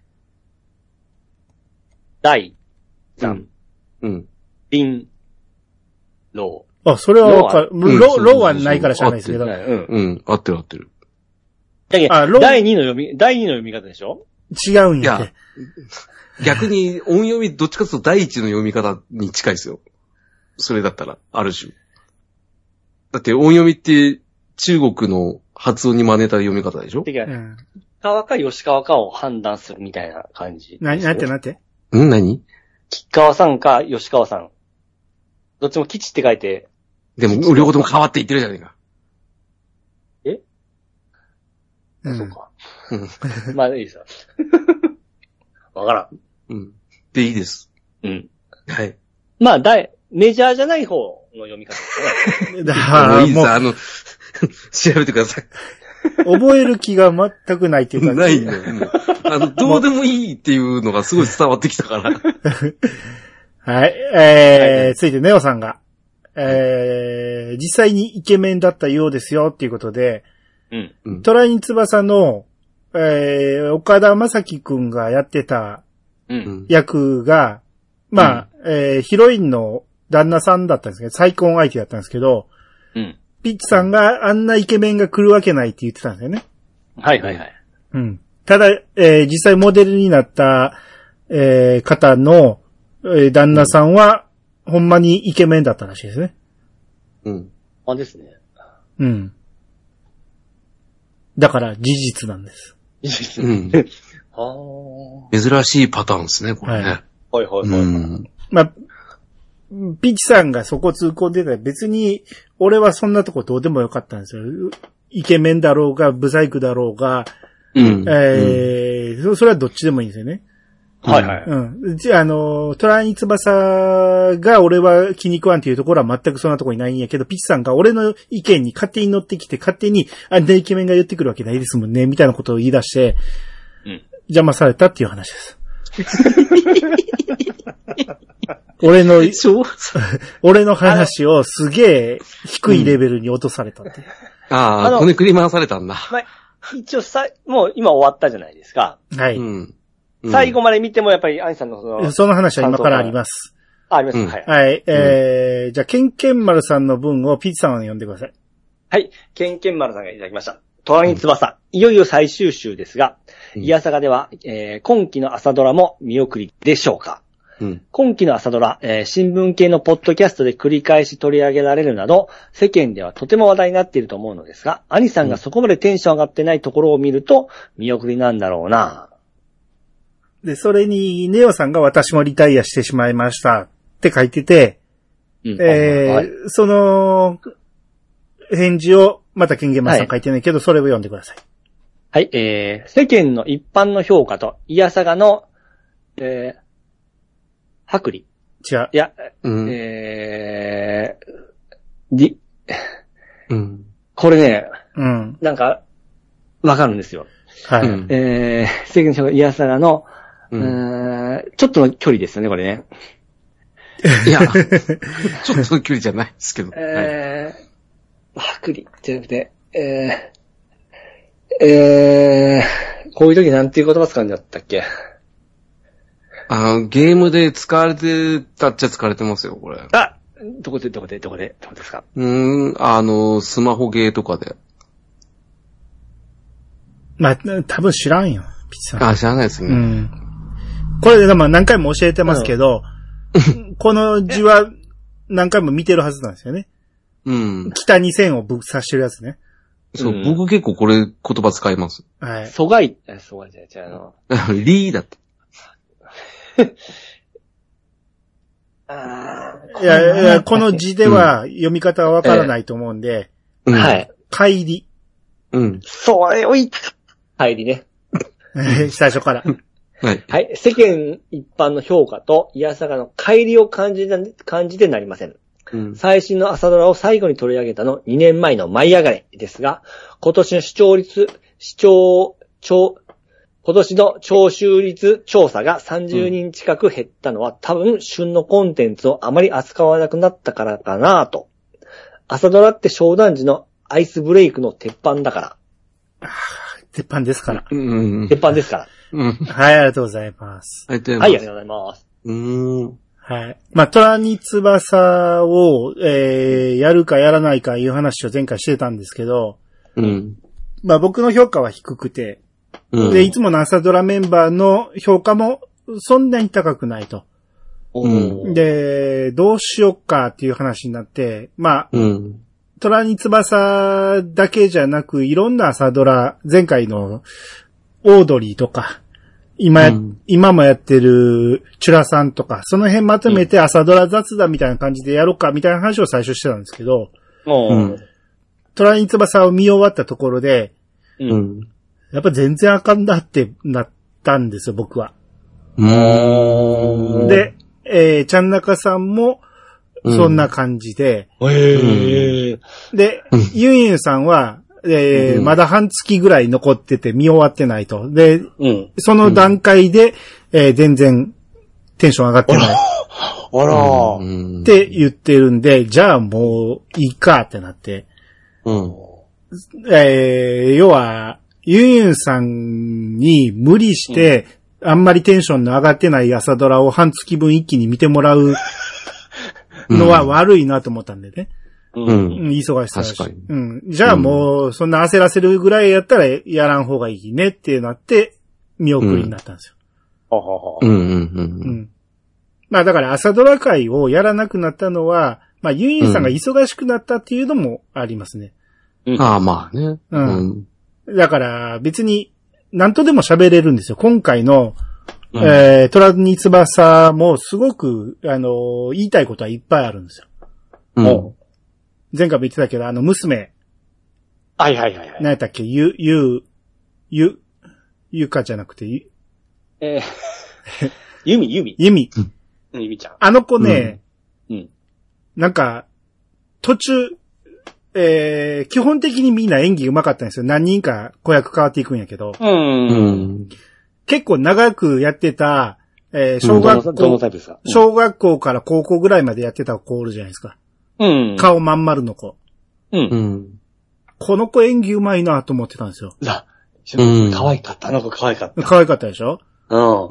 S2: 第三。
S3: うん。
S2: 林。老。
S1: あ、それはわかる。老、老はないから知らないですけど。うん。
S3: うん。合ってる合ってる。
S2: だけど、第二の読み、第二の読み方でしょ？
S1: 違うんやって。い
S3: や、逆に音読みどっちかというと第一の読み方に近いですよ。それだったら、ある種。だって音読みって中国の発音に真似た読み方でしょ？うん。
S2: 川か吉川かを判断するみたいな感じ。
S1: な、なんてなんて
S3: ん何
S2: 吉川さんか吉川さん。どっちも吉って書いて。
S3: でも、両方とも変わっていってるじゃないか。
S2: え
S1: うん、
S2: そうか。まあ、いいですよ。わからん。
S3: うん。で、いいです。
S2: うん。
S3: はい。
S2: まあ、だい、メジャーじゃない方の読み方ですね。
S3: だからいいです。あの、調べてください。
S1: 覚える気が全くないっていうか。
S3: ないんだよ。もうあの、どうでもいいっていうのがすごい伝わってきたから。
S1: はい。えー、はい、続いてネオさんが、えー、実際にイケメンだったようですよっていうことで、うん。トライン翼の、えー、岡田将生くんがやってた役が、うん、まあ、うん、えー、ヒロインの旦那さんだったんですけど、再婚相手だったんですけど、うん。ピッチさんがあんなイケメンが来るわけないって言ってたんですよね。
S2: はいはいはい。
S1: うん。ただ、えー、実際モデルになった、えー、方の、えー、旦那さんは、うん、ほんまにイケメンだったらしいですね。
S3: うん。
S2: あ、ですね。
S1: うん。だから事実なんです。
S2: 事実。
S3: うん。はあ。珍しいパターンですね、これね。
S2: はい、はいはいはい。うん。
S1: まあ、ピッチさんがそこ突っ込んでたら別に、俺はそんなとこどうでもよかったんですよ。イケメンだろうが、ブサイクだろうが、うん。えー、うん、それはどっちでもいいんですよね。
S2: はいはい。
S1: うん。じゃあ、あの、トライン翼が俺は気に食わんっていうところは全くそんなところにないんやけど、ピッチさんが俺の意見に勝手に乗ってきて、勝手に、あんなイケメンが言ってくるわけないですもんね、みたいなことを言い出して、うん、邪魔されたっていう話です。俺の、俺の話をすげえ低いレベルに落とされたって。
S3: うん、ああ、こねくり回されたんだ。
S2: まあ、一応さ、もう今終わったじゃないですか。
S1: はい。
S3: うん
S2: 最後まで見てもやっぱりアニさんのその。
S1: その話は今からあります。
S2: あ、あります、うん、はい。
S1: はい。えー、うん、じゃあ、ケンケン丸さんの文をピッチさんを読んでください。
S2: はい。ケンケン丸さんがいただきました。トライン翼、うん、いよいよ最終週ですが、うん、イヤサガでは、えー、今期の朝ドラも見送りでしょうか。うん、今期の朝ドラ、えー、新聞系のポッドキャストで繰り返し取り上げられるなど、世間ではとても話題になっていると思うのですが、アニさんがそこまでテンション上がってないところを見ると、見送りなんだろうな。
S1: で、それに、ネオさんが私もリタイアしてしまいましたって書いてて、うん、えーはい、その、返事を、またケンゲンマさん書いてないけど、はい、それを読んでください。
S2: はい、えー、世間の一般の評価と、イヤサガの、えー、剥離。
S1: 違う。
S2: いや、うん、えー、り、
S3: うん、
S2: これね、
S1: うん、
S2: なんか、わかるんですよ。
S1: はい。
S2: えー、世間の評価、イヤサガの、うん、ちょっとの距離ですよね、これね。
S3: いや、ちょっとの距離じゃないですけど。
S2: えー、剥離じゃなくて、えー、えー、こういう時なんていう言葉使うんだったっけ？
S3: あの、ゲームで使われてたっちゃ使われてますよ、これ。
S2: あ、 どこで、どこで、どこで、どこですか？
S3: うーん、あの、スマホゲーとかで。
S1: まあ、多分知らんよ、ピチさん。
S3: あ、知らないですね。
S1: うん。これでまあ何回も教えてますけど、うん、この字は何回も見てるはずなんですよね。
S3: うん。
S1: 北に線をぶっ刺してるやつね。
S3: そう、うん、僕結構これ言葉使います。
S2: はい。疎外、疎外じゃじゃあの。
S3: リーだって。
S1: あいやいや、この字では読み方はわからないと思うんで、
S2: えー、はい。
S1: 帰り。
S3: うん。
S2: それを言った。帰りね。
S1: 最初から。
S3: はい。
S2: はい。世間一般の評価と、いやさがの帰りを感じて、感じてなりません。うん、最新の朝ドラを最後に取り上げたのにねんまえの舞い上がれですが、今年の視聴率、視聴、聴、今年の聴取率調査がさんじゅうにん近く減ったのは、うん、多分旬のコンテンツをあまり扱わなくなったからかなと。朝ドラって商談時のアイスブレイクの鉄板だから。
S1: あ鉄板ですから。
S3: うんうん、
S2: 鉄板ですから。
S1: うん、はい、ありがとうございます。
S3: ありがとうございます。
S2: はい、ありがとうございます。
S3: うーん。
S1: はい。まあ、虎に翼を、えー、やるかやらないかいう話を前回してたんですけど、
S3: うん。
S1: まあ、僕の評価は低くて、
S3: うん、
S1: で、いつもの朝ドラメンバーの評価もそんなに高くないと。
S3: うん、
S1: で、どうしよっかっていう話になって、まあ、
S3: うん、
S1: 虎に翼だけじゃなく、いろんな朝ドラ、前回のオードリーとか、今、うん、今もやってるチュラさんとか、その辺まとめて朝ドラ雑談みたいな感じでやろうかみたいな話を最初してたんですけど、
S2: うん、
S1: 虎に翼を見終わったところで、
S3: うん、
S1: やっぱ全然あかんだってなったんですよ、僕は。
S3: うーん
S1: で、えー、ちゃんなかさんも、そんな感じで、
S2: うん、へ
S1: で、ユンユンさんは、えーうん、まだ半月ぐらい残ってて見終わってないと。で、
S2: うん、
S1: その段階で、えー、全然テンション上がってない。
S2: あらー。
S1: って言ってるんで、じゃあもういいかってなって。
S3: うん、
S1: えー、要は、ユンユンさんに無理して、うん、あんまりテンションの上がってない朝ドラを半月分一気に見てもらうのは悪いなと思ったんでね。
S3: うん。
S1: 忙しさだし。
S3: 確かに。
S1: うん。じゃあもう、そんな焦らせるぐらいやったらやらん方がいいねってなって、見送りになったんですよ。
S2: ははは。
S3: うんうんうん。うん。
S1: まあだから朝ドラ会をやらなくなったのは、まあユンユンさんが忙しくなったっていうのもありますね。
S3: うん、ああ、まあね。
S1: うん。だから別に何とでも喋れるんですよ。今回の、うん、えー、虎に翼もすごく、あのー、言いたいことはいっぱいあるんですよ。
S3: うん。
S1: 前回も言ってたけど、あの、娘。
S2: はいはいはいはい。
S1: 何やったっけゆ、ゆ、ゆ、ゆかじゃなくて、ゆ、
S2: えー、ゆみ、ゆみ。
S1: ゆみ。
S2: うん、ゆみちゃん。
S1: あの子ね、
S2: うん。うん、
S1: なんか、途中、えー、基本的にみんな演技上手かったんですよ。何人か子役変わっていくんやけど。
S2: うん。うん、
S1: 結構長くやってた、えー、小学校、
S2: どのタイプですか？
S1: 小学校から高校ぐらいまでやってた子おるじゃないですか。
S2: うん。
S1: 顔まん丸の子。
S2: うん。
S1: この子演技うまいなと思ってたんですよ。
S2: あ、うん。可愛かった。あの子可愛かった。
S1: 可愛かったでしょ？
S2: うん。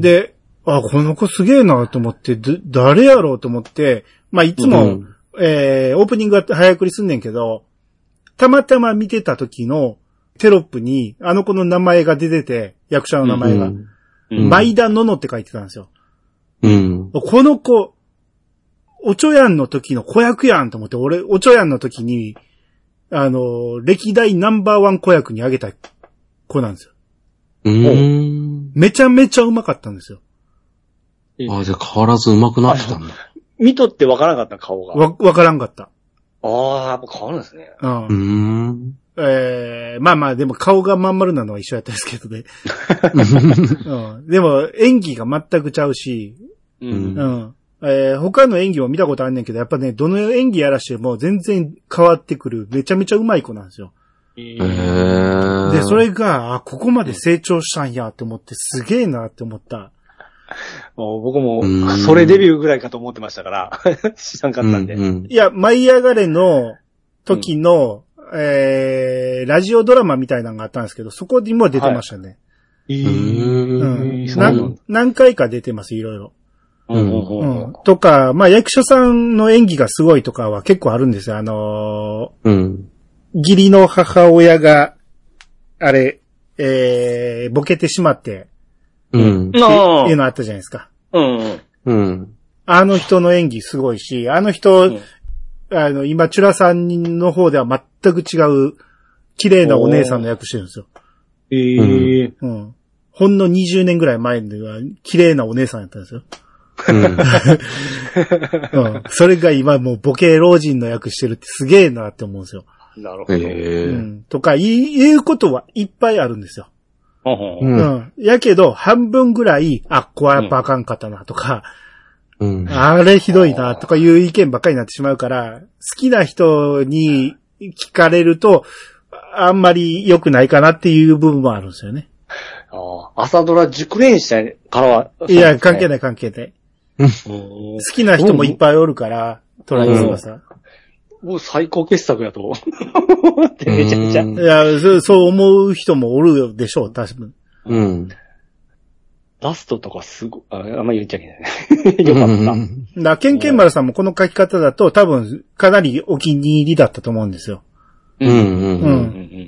S1: で、あ、この子すげえなと思って、誰やろうと思って、まあ、いつも、うん、えー、オープニングは早送りすんねんけど、たまたま見てた時のテロップに、あの子の名前が出てて、役者の名前が。うんうん、前田ののって書いてたんですよ。
S3: うん。
S1: この子、おちょやんの時の子役やんと思って、俺、おちょやんの時に、あの、歴代ナンバーワン子役にあげた子なんですよ。
S3: うん。
S1: めちゃめちゃうまかったんですよ。
S3: ああ、じゃあ変わらずうまくなってたんだ。
S2: 見とってわからなかった顔が。
S1: わ、わからんかった。
S2: ああ、やっぱ変わるんですね。
S1: うん。
S3: うーん。
S1: えー、まあまあ、でも顔がまん丸なのは一緒やったんですけどね。うん。でも、演技が全くちゃうし、
S2: うん。
S1: うん。えー、他の演技も見たことあんねんけど、やっぱね、どの演技やらしても全然変わってくる、めちゃめちゃうまい子なんですよ。
S3: へー。
S1: で、それが、あ、ここまで成長したんやって思って、すげえなって思った。
S2: もう僕も、それデビューぐらいかと思ってましたから、知らんかったんで。
S3: うんうん、
S1: いや、舞い上がれの時の、うん、えー、ラジオドラマみたいなのがあったんですけど、そこにも出てましたね。
S2: はい、うん
S1: うん、何。何回か出てます、いろいろ。 うんうん、とか、まあ役所さんの演技がすごいとかは結構あるんですよ。あのー、うん、義理の母親が、あれ、えー、ボケてしまって、うん。っていうのあったじゃないですか。うん。うん。あの人の演技すごいし、あの人、うん、あの、今、チュラさんの方では全く違う、綺麗なお姉さんの役してるんですよ。ええー。うん。ほんのにじゅうねんぐらい前では、綺麗なお姉さんやったんですよ。うん。うん。それが今もうボケ老人の役してるってすげえなって思うんですよ。なるほど。うん。とか、言うことはいっぱいあるんですよ。うん。うん。やけど、半分ぐらい、あ、ここはやっぱあかんかったなとか、うん。あれひどいなとかいう意見ばっかりになってしまうから、好きな人に聞かれると、あんまり良くないかなっていう部分もあるんですよね。
S2: ああ、朝ドラ熟練者からは、
S1: ね。いや、関係ない関係ない。好きな人もいっぱいおるから、トライスはさ。
S2: もう最高傑作やと思ってめちゃめちゃ。い
S1: や、そう思う人もおるでしょう、確かに。うん。
S2: ラストとかすご、あ, あんまり言っちゃいけない。よかった。
S1: だケンケンマルさんもこの書き方だと多分かなりお気に入りだったと思うんですよ。うんうんうん。うん。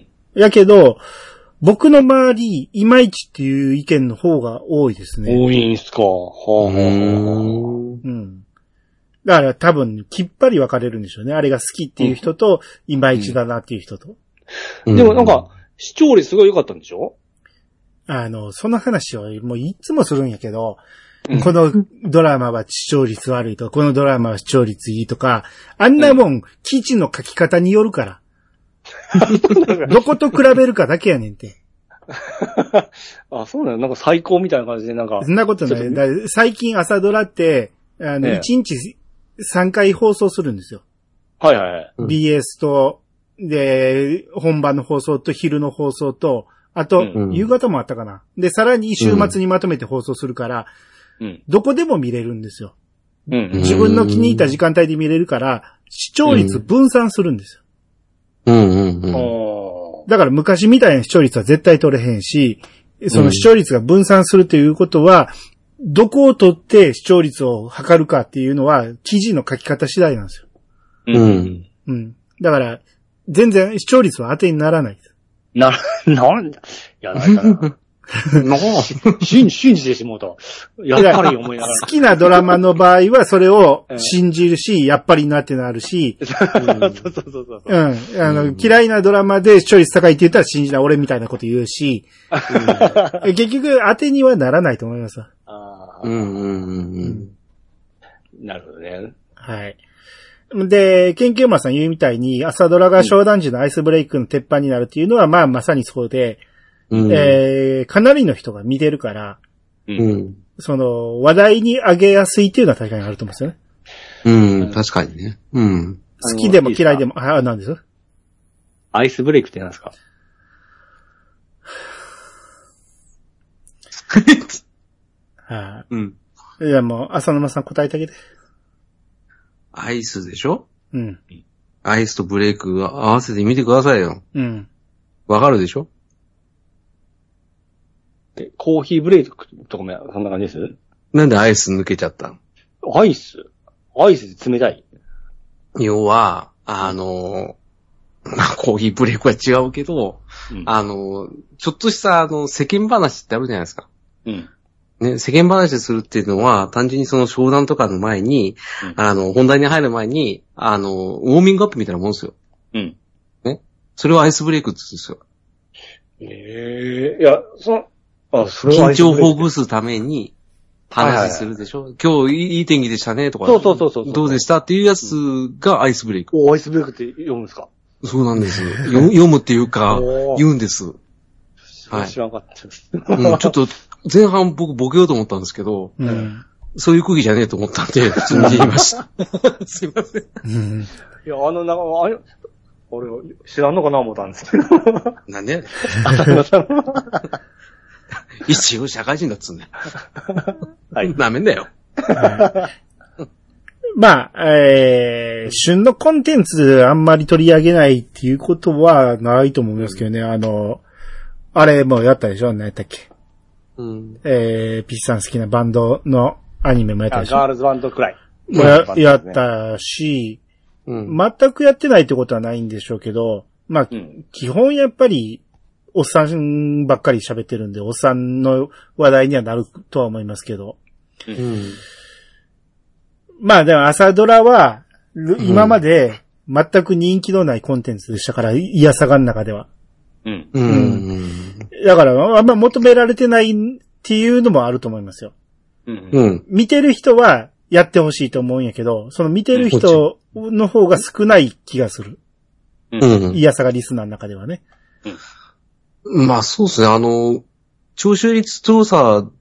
S1: やけど、僕の周り、いまいちっていう意見の方が多いですね。
S2: 多いんすか。はあ、はあ、
S1: うん。だから多分、きっぱり分かれるんでしょうね。あれが好きっていう人と、いまいちだなっていう人と。
S2: うん、でもなんか、視聴率すごい良かったんでしょ？
S1: あの、その話をもういつもするんやけど、うん、このドラマは視聴率悪いとか、このドラマは視聴率いいとか、あんなもん、記事の書き方によるから。どこと比べるかだけやねんて。
S2: あ、そうなの？なんか最高みたいな感じでなんか。
S1: そんなことない。だ最近朝ドラって、あの、いちにちさんかい放送するんですよ。
S2: はいはいはい。
S1: ビーエス と、で、本番の放送と昼の放送と、あと、うん、夕方もあったかな。で、さらに週末にまとめて放送するから、うん、どこでも見れるんですよ。うん、自分の気に入った時間帯で見れるから、視聴率分散するんですよ。うんうんうん、だから昔みたいな視聴率は絶対取れへんし、その視聴率が分散するということは、どこを取って視聴率を測るかっていうのは、記事の書き方次第なんですよ。うん。うん。だから、全然視聴率は当てにならないです。
S2: な、なんだ、いや、ないかな。な信じてしもうた。やっぱり思いながら。
S1: 好きなドラマの場合はそれを信じるし、やっぱりなってなるし。うん、そうそうそうそう。うん。あの、うん、嫌いなドラマで視聴率高いって言ったら信じない俺みたいなこと言うし。うん、結局当てにはならないと思います。あうんうんうんう
S2: ん。なるほどね。
S1: はい。で、研究マンさん言うみたいに、朝ドラが小男児のアイスブレイクの鉄板になるっていうのは、まあまさにそうで、うん、えー、かなりの人が見てるから、うん、その、話題に上げやすいっていうのは確かにあると思うんですよね。
S3: うん、確かにね。うん。
S1: 好きでも嫌いでも、あ、なんです
S2: アイスブレイクって何ですか？
S1: はい、うん。いや、もう、浅沼さん答えてあげて。
S3: アイスでしょ？うん。アイスとブレイク合わせてみてくださいよ。うん。わかるでしょ？
S2: で、コーヒーブレイクとかもそんな感じです？
S3: なんでアイス抜けちゃったの？
S2: アイスアイスで冷たい？
S3: 要は、あの、コーヒーブレイクは違うけど、うん、あの、ちょっとしたあの世間話ってあるじゃないですか。うん。ね、世間話するっていうのは、単純にその商談とかの前に、うん、あの、本題に入る前に、あの、ウォーミングアップみたいなもんですよ。うん。ね。それをアイスブレイクって言うんですよ。
S2: ええー、いや、その、
S3: あ、それは緊張をほぐすために、話するでしょ、はいはい、今日いい天気でしたね、とか。
S2: そうそうそうそう。
S3: どうでしたっていうやつがアイスブレイク。
S2: お、アイスブレイクって読むんですか？
S3: そうなんですよ。読むっていうか、言うんです。
S2: はい。知らなかったです。
S3: うん、ちょっと、前半僕ボケようと思ったんですけど、うん、そういう空気じゃねえと思ったんで、普通に言いました。すいません。うん、
S2: いや、あの、なんか、あれ、俺、知らんのかな思ったんですけど。
S3: なんで一応社会人だっつうんだよ。はい。なめんだよ。
S1: まあ、えー、旬のコンテンツあんまり取り上げないっていうことはないと思いますけどね。あの、あれもやったでしょ？何やったっけ？うん、えー、ピッチさん好きなバンドの、 アニメもやったでしょ。
S2: ガールズバンドくらい。
S1: や, やったし、
S3: うん、
S1: 全くやってないってことはないんでしょうけど、まあ、うん、基本やっぱり、おっさんばっかり喋ってるんで、おっさんの話題にはなるとは思いますけど。
S3: うん、
S1: まあでも朝ドラは、今まで全く人気のないコンテンツでしたから、いやさがの中では。
S2: うん。
S1: うん。だから、あんま求められてないっていうのもあると思いますよ。
S3: うん。
S1: 見てる人はやってほしいと思うんやけど、その見てる人の方が少ない気がする。
S3: うん。
S1: いやさがリスナーの中ではね。
S3: うん。まあそうですね、あの、聴取率調査って、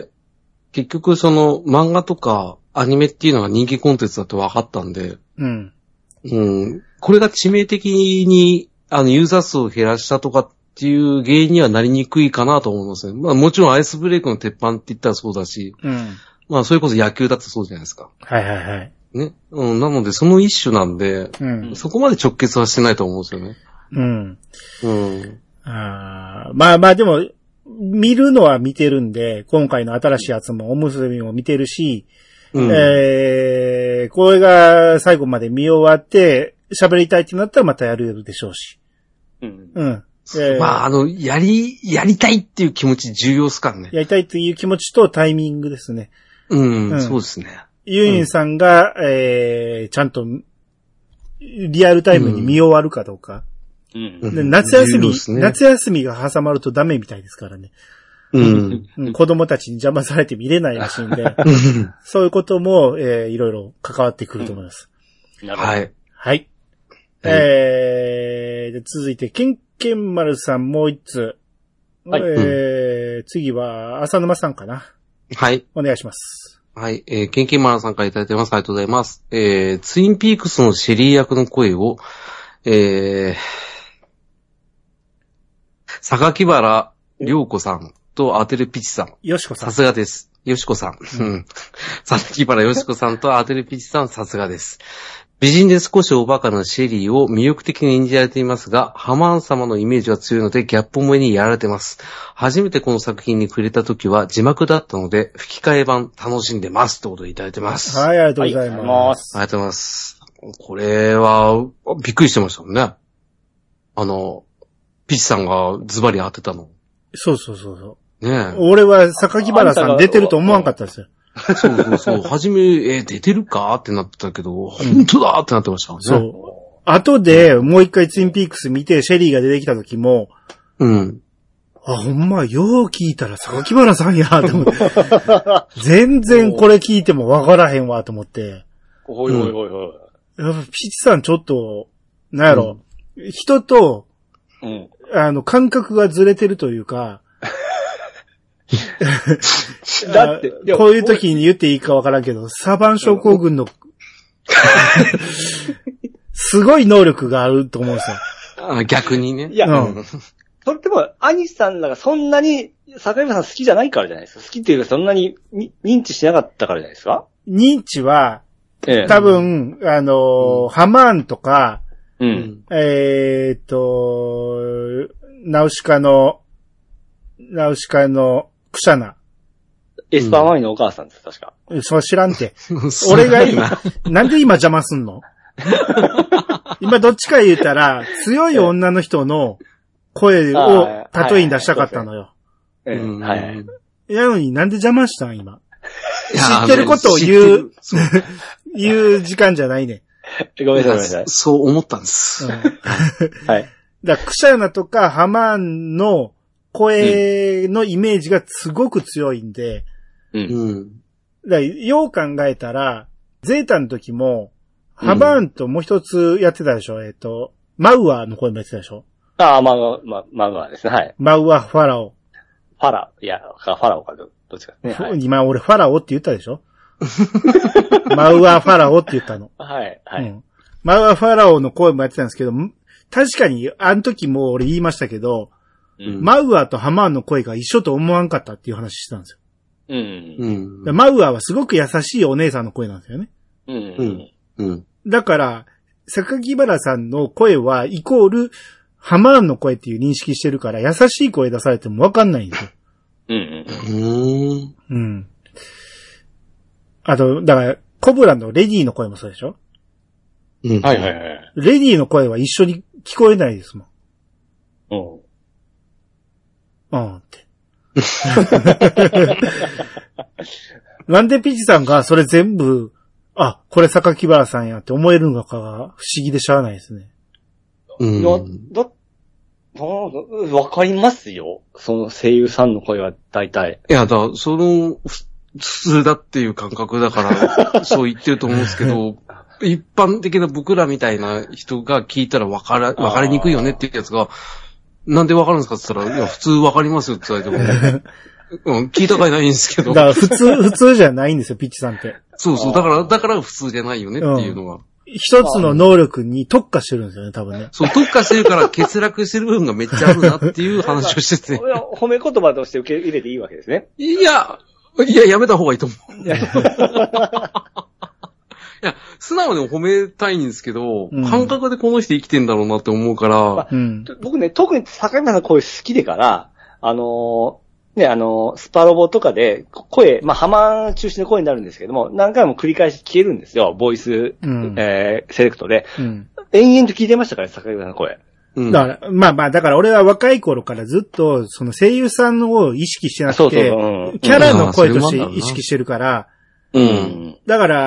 S3: 結局その漫画とかアニメっていうのが人気コンテンツだって分かったんで、
S1: うん。
S3: うん。これが致命的に、あの、ユーザー数を減らしたとかっていう原因にはなりにくいかなと思いますね。まあもちろんアイスブレイクの鉄板って言ったらそうだし、
S1: うん。
S3: まあそれこそ野球だってそうじゃないですか。
S1: はいはいはい。
S3: ね。うん。なのでその一種なんで、
S1: うん。
S3: そこまで直結はしてないと思うんですよね。
S1: うん。
S3: うん。
S1: あまあまあでも、見るのは見てるんで、今回の新しいやつもおむすびも見てるし、うん、えー、これが最後まで見終わって喋りたいってなったらまたやるでしょうし。
S2: うん。
S1: うん。
S3: えー、まああの、やり、やりたいっていう気持ち重要っすからね。
S1: やりたいっていう気持ちとタイミングですね。
S3: うん、うん、そうですね。
S1: ユンユンさんが、うん、えー、ちゃんとリアルタイムに見終わるかどうか。
S2: うん、
S1: で夏休み、ね、夏休みが挟まるとダメみたいですからね。
S3: うん。
S1: うん、子供たちに邪魔されて見れないらしいんで、そういうことも、えー、いろいろ関わってくると思います。
S2: うん、なるほど。
S3: はい。
S1: はい。えー、で続いて、ケンケンマルさんもう一つ。はい。えー、うん、次は、浅沼さんかな。
S3: はい。
S1: お願いします。
S3: はい。えー、ケンケンマルさんからいただいてます。ありがとうございます。えー、ツインピークスのシェリー役の声を、えー、榊原涼子さんとアテルピチさん。
S1: よしこさん。
S3: さすがです。よしこさん。うん。榊原よしこさんとアテルピチさん、さすがです。美人で少しおバカなシェリーを魅力的に演じられていますが、ハマーン様のイメージは強いのでギャップ萌えにやられてます。初めてこの作品に触れた時は字幕だったので、吹き替え版楽しんでます。ということでいただいてます。
S1: はい、ありがとうございます。
S3: はい、ありがとうございます。これは、びっくりしてましたもんね。あの、ピチさんがズバリ当てたの。
S1: そうそうそうそう。
S3: ねえ。
S1: 俺は榊原さん出てると思わんかったですよ。
S3: そうそうそう。はじめ、えー、出てるかってなってたけど、本当だってなってましたね。
S1: そう。後で、もう一回ツインピークス見て、シェリーが出てきた時も、
S3: うん。
S1: あ、ほんま、よう聞いたら榊原さんや、と思って。全然これ聞いてもわからへんわ、と思って。
S2: おいおいおいおい。
S1: やっぱピチさんちょっと、なんやろ、うん、人と、
S2: うん、
S1: あの、感覚がずれてるというか、
S2: だって、
S1: こういう時に言っていいかわからんけど、サバン症候群の、すごい能力があると思うんですよ。
S3: あ、逆にね。
S2: いや、うん、それでも、アニさんらがそんなに、坂山さん好きじゃないからじゃないですか。好きっていうかそんなに認知しなかったからじゃないですか。
S1: 認知は、
S2: ええ、
S1: 多分、あのーうん、ハマーンとか、
S2: うん、
S1: えーっと、ナウシカの、ナウシカのクシャナ。
S2: エスパーマミのお母さんです、確か。
S1: そう知らんて。俺が今、なんで今邪魔すんの今どっちか言うたら、強い女の人の声を例えに出したかったのよ。
S2: はいはい。
S1: なのになんで邪魔したん今。知ってることを言う、言う時間じゃないね。
S2: ごめんなさい。
S3: そう思ったんです。
S2: うん、はい。
S1: だからクシャナとかハマーンの声のイメージがすごく強いんで、
S2: うん。
S1: だからよう考えたら、ゼータの時も、ハマーンともう一つやってたでしょ、うん、えっと、マウアーの声もやってたでしょ。
S2: ああ、マウアー、ま、マウアーですね、はい。
S1: マウアーファラオ。
S2: ファラ、いや、ファラオかど、どっちかね。はい、
S1: 今俺ファラオって言ったでしょマウアーファラオって言ったの。
S2: はい、はい、うん。
S1: マウアーファラオの声もやってたんですけど、確かに、あの時も俺言いましたけど、うん、マウアーとハマーンの声が一緒と思わんかったっていう話してたんですよ。
S2: うん。
S1: うん、マウアーはすごく優しいお姉さんの声なんですよね。
S2: うん。
S3: うん。
S1: だから、榊原さんの声はイコール、ハマーンの声っていう認識してるから、優しい声出されてもわかんないんですよ。
S2: うん。
S3: うん。
S1: うん。 あと、だから、コブラのレディの声もそうでしょ？
S3: うん。
S2: はいはいはい。
S1: レディの声は一緒に聞こえないですもん。うん。うんって。なんでピチさんがそれ全部、あ、これ榊原さんやって思えるのかが不思議でしゃあないですね。
S2: うん。いや、だ、わかりますよ。その声優さんの声は大体。
S3: いや、だ、その、普通だっていう感覚だから、そう言ってると思うんですけど、一般的な僕らみたいな人が聞いたら分から、分かりにくいよねっていうやつが、なんで分かるんですかって言ったら、いや、普通分かりますよって言われても、うん、聞いたかいないんですけど。
S1: だから普通、普通じゃないんですよ、ピッチさんって。
S3: そうそう、だから、だから普通じゃないよねっていうのは。うん、
S1: 一つの能力に特化してるんですよね、多分ね。
S3: そう、特化してるから欠落してる部分がめっちゃあるなっていう話をしてて。
S2: 褒め言葉として受け入れていいわけですね。
S3: いや、いや、やめた方がいいと思う。いや、素直に褒めたいんですけど、うん、感覚でこの人生きてんだろうなって思うから。まあ
S2: うん、僕ね、特に坂上さんの声好きでから、あのー、ね、あのー、スパロボとかで声、まあ、ハマ中心の声になるんですけども、何回も繰り返し消えるんですよ、ボイス、うん、えー、セレクトで。うん、延々と聞いてましたから、坂上さんの声。
S1: うん、だから、まあまあ、だから俺は若い頃からずっと、その声優さんを意識してなくて、そうそうそう、うん、キャラの声として意識してるから、うん。だから、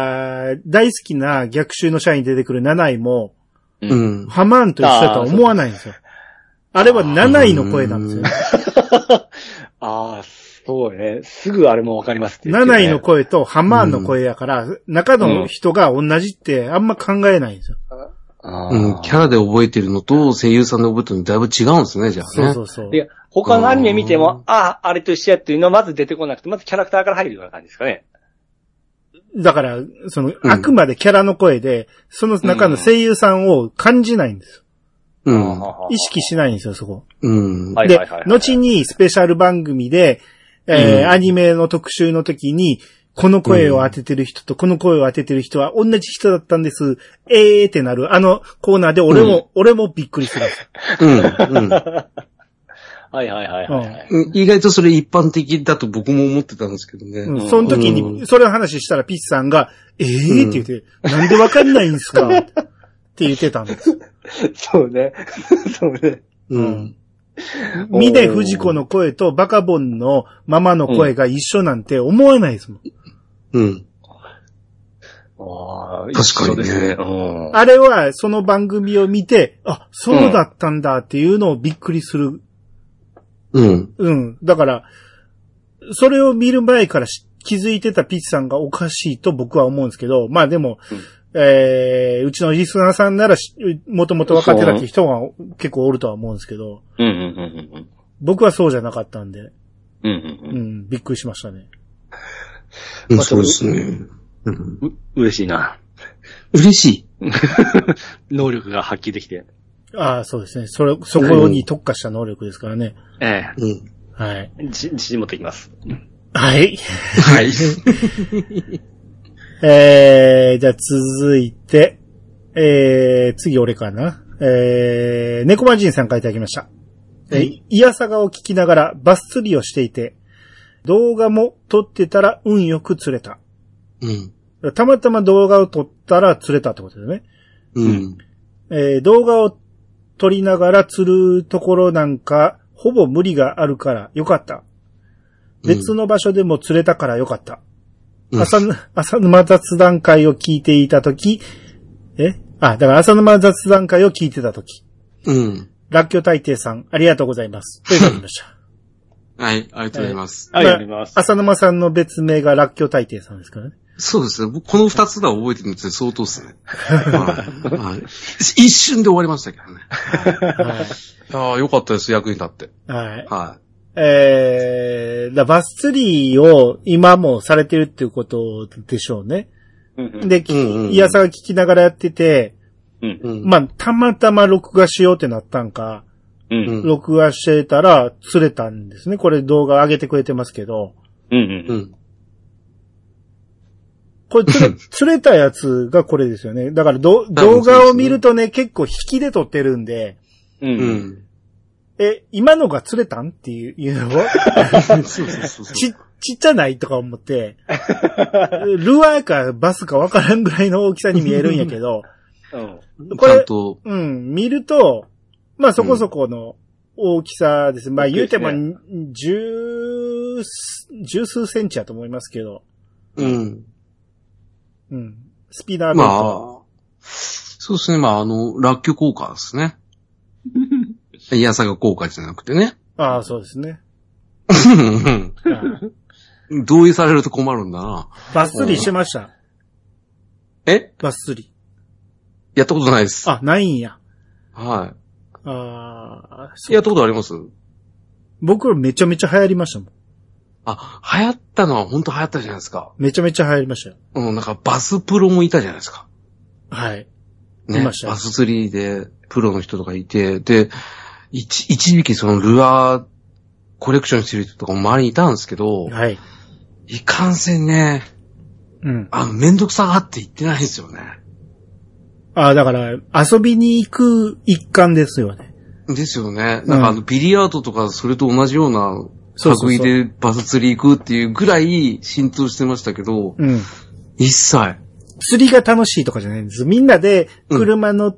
S1: 大好きな逆襲の社員に出てくる七位も、うん。ハマーンと一緒だとは思わないんですよ。あ, あれは七位の声なんですよ、ね。
S2: ああ、そうね。すぐあれもわかりますって、ね。
S1: 七位の声とハマーンの声やから、うん、中の人が同じってあんま考えないんですよ。
S3: うん、キャラで覚えてるのと声優さんで覚えてるのだいぶ違うんですね、じゃあね。
S1: そうそうそう。
S2: いや、他のアニメ見ても、ああ、あれと一緒やっていうのはまず出てこなくて、まずキャラクターから入るような感じですかね。
S1: だから、その、うん、あくまでキャラの声で、その中の声優さんを感じないんですよ。うん。意識しないんですよ、そこ。うん。で、後にスペシャル番組で、えーうん、アニメの特集の時に、この声を当ててる人とこの声を当ててる人は同じ人だったんです。えーってなる。あのコーナーで俺も、うん、俺もびっくりするんですよ。うん。うん。
S2: はいはいはいはい、
S3: うん。意外とそれ一般的だと僕も思ってたんですけどね。
S1: うん、その時に、それを話したらピッチさんが、えーって言って、うん、なんでわかんないんですかって言ってたんです。
S2: そうね。そうね。うん。
S1: 峰不二子の声とバカボンのママの声が一緒なんて思わないですもん。うん。
S2: ああ、
S3: 確かにね。
S1: うん、あれはその番組を見て、あ、そうだったんだっていうのをびっくりする。うん。うん。だから、それを見る前から気づいてたピッチさんがおかしいと僕は思うんですけど、まあでも、うんえー、うちのリスナーさんならもともと分かってたって人が結構おるとは思うんですけど、うんうんうんうん、僕はそうじゃなかったんで、うんうんうんうん、びっくりしましたね。
S3: まあ、そうですね。
S2: う嬉しいな。
S3: 嬉しい
S2: 能力が発揮できて。
S1: ああ、そうですね。それ、そこに特化した能力ですからね。
S2: ええ。
S1: うん。はい。
S2: 自信持ってきます。
S1: はい。
S3: はい。
S1: えー、じゃあ続いて、えー、次俺かな。えー、猫魔人さんからいただきました。えー、イヤサガを聞きながらバス釣りをしていて、動画も撮ってたら運よく釣れた。うん。たまたま動画を撮ったら釣れたってことですね。うん。えー、動画を撮りながら釣るところなんか、ほぼ無理があるからよかった。別の場所でも釣れたからよかった。うん、浅, 浅沼雑談会を聞いていたとき、えあ、だから浅沼雑談会を聞いてたとき。うん。らっきょ大帝さん、ありがとうございます。といただきました。
S3: はい、ありがとうございます。
S2: はい、ありがとうございます。
S1: 浅沼さんの別名がらっきょ大帝さんですからね。
S3: そうですね。僕この二つだ覚えてるんですよ。相当ですね。はいはい、一瞬で終わりましたけどね。はい、ああ、よかったです。役に立って。
S1: はい。はい。えー、だバス釣りを今もされてるっていうことでしょうね。うんうん、で、いやさが聞きながらやってて、うんうん、まあ、たまたま録画しようってなったんか、うんうん、録画してたら釣れたんですね。これ動画上げてくれてますけど。うんうんうん、これ釣れ、釣れたやつがこれですよね。だからど動画を見るとね、結構引きで撮ってるんで、うんうんえ、今のが釣れたんっていうのをそうそうそうそうち、 ちっちゃないとか思って、ルアーかバスかわからんぐらいの大きさに見えるんやけど、
S3: うん、
S1: これ、
S3: ちゃんと
S1: うん、見ると、まあそこそこの大きさです。うん、まあ言うても、十、十数センチやと思いますけど。
S3: うん。
S1: うん。スピーダーベル
S3: ト。まあ、そうですね。まああの、ラッキョ効果ですね。イヤサガ効果じゃなくてね。
S1: ああ、そうですね。
S3: 同意されると困るんだな。
S1: バッスリしてました。
S3: え
S1: バッスリ。
S3: やったことないです。
S1: あ、ないんや。
S3: はい。
S1: ああ、
S3: やったことあります？
S1: 僕めちゃめちゃ流行りましたもん。
S3: あ、流行ったのは本当流行ったじゃないですか。
S1: めちゃめちゃ流行りましたよ。
S3: うん、なんかバスプロもいたじゃないですか。
S1: はい。
S3: ね、バス釣りでプロの人とかいて、で、一、一時期そのルアーコレクションしてる人とかも周りにいたんですけど、
S1: はい。
S3: いかんせんね、
S1: うん。
S3: あの、めんどくさがって言ってないですよね。
S1: ああ、だから、遊びに行く一環ですよね。
S3: ですよね。なんかあの、ビリヤードとかそれと同じような、類でバス釣り行くっていうぐらい浸透してましたけど、
S1: うん。
S3: 一切。
S1: 釣りが楽しいとかじゃないんです。みんなで車乗って、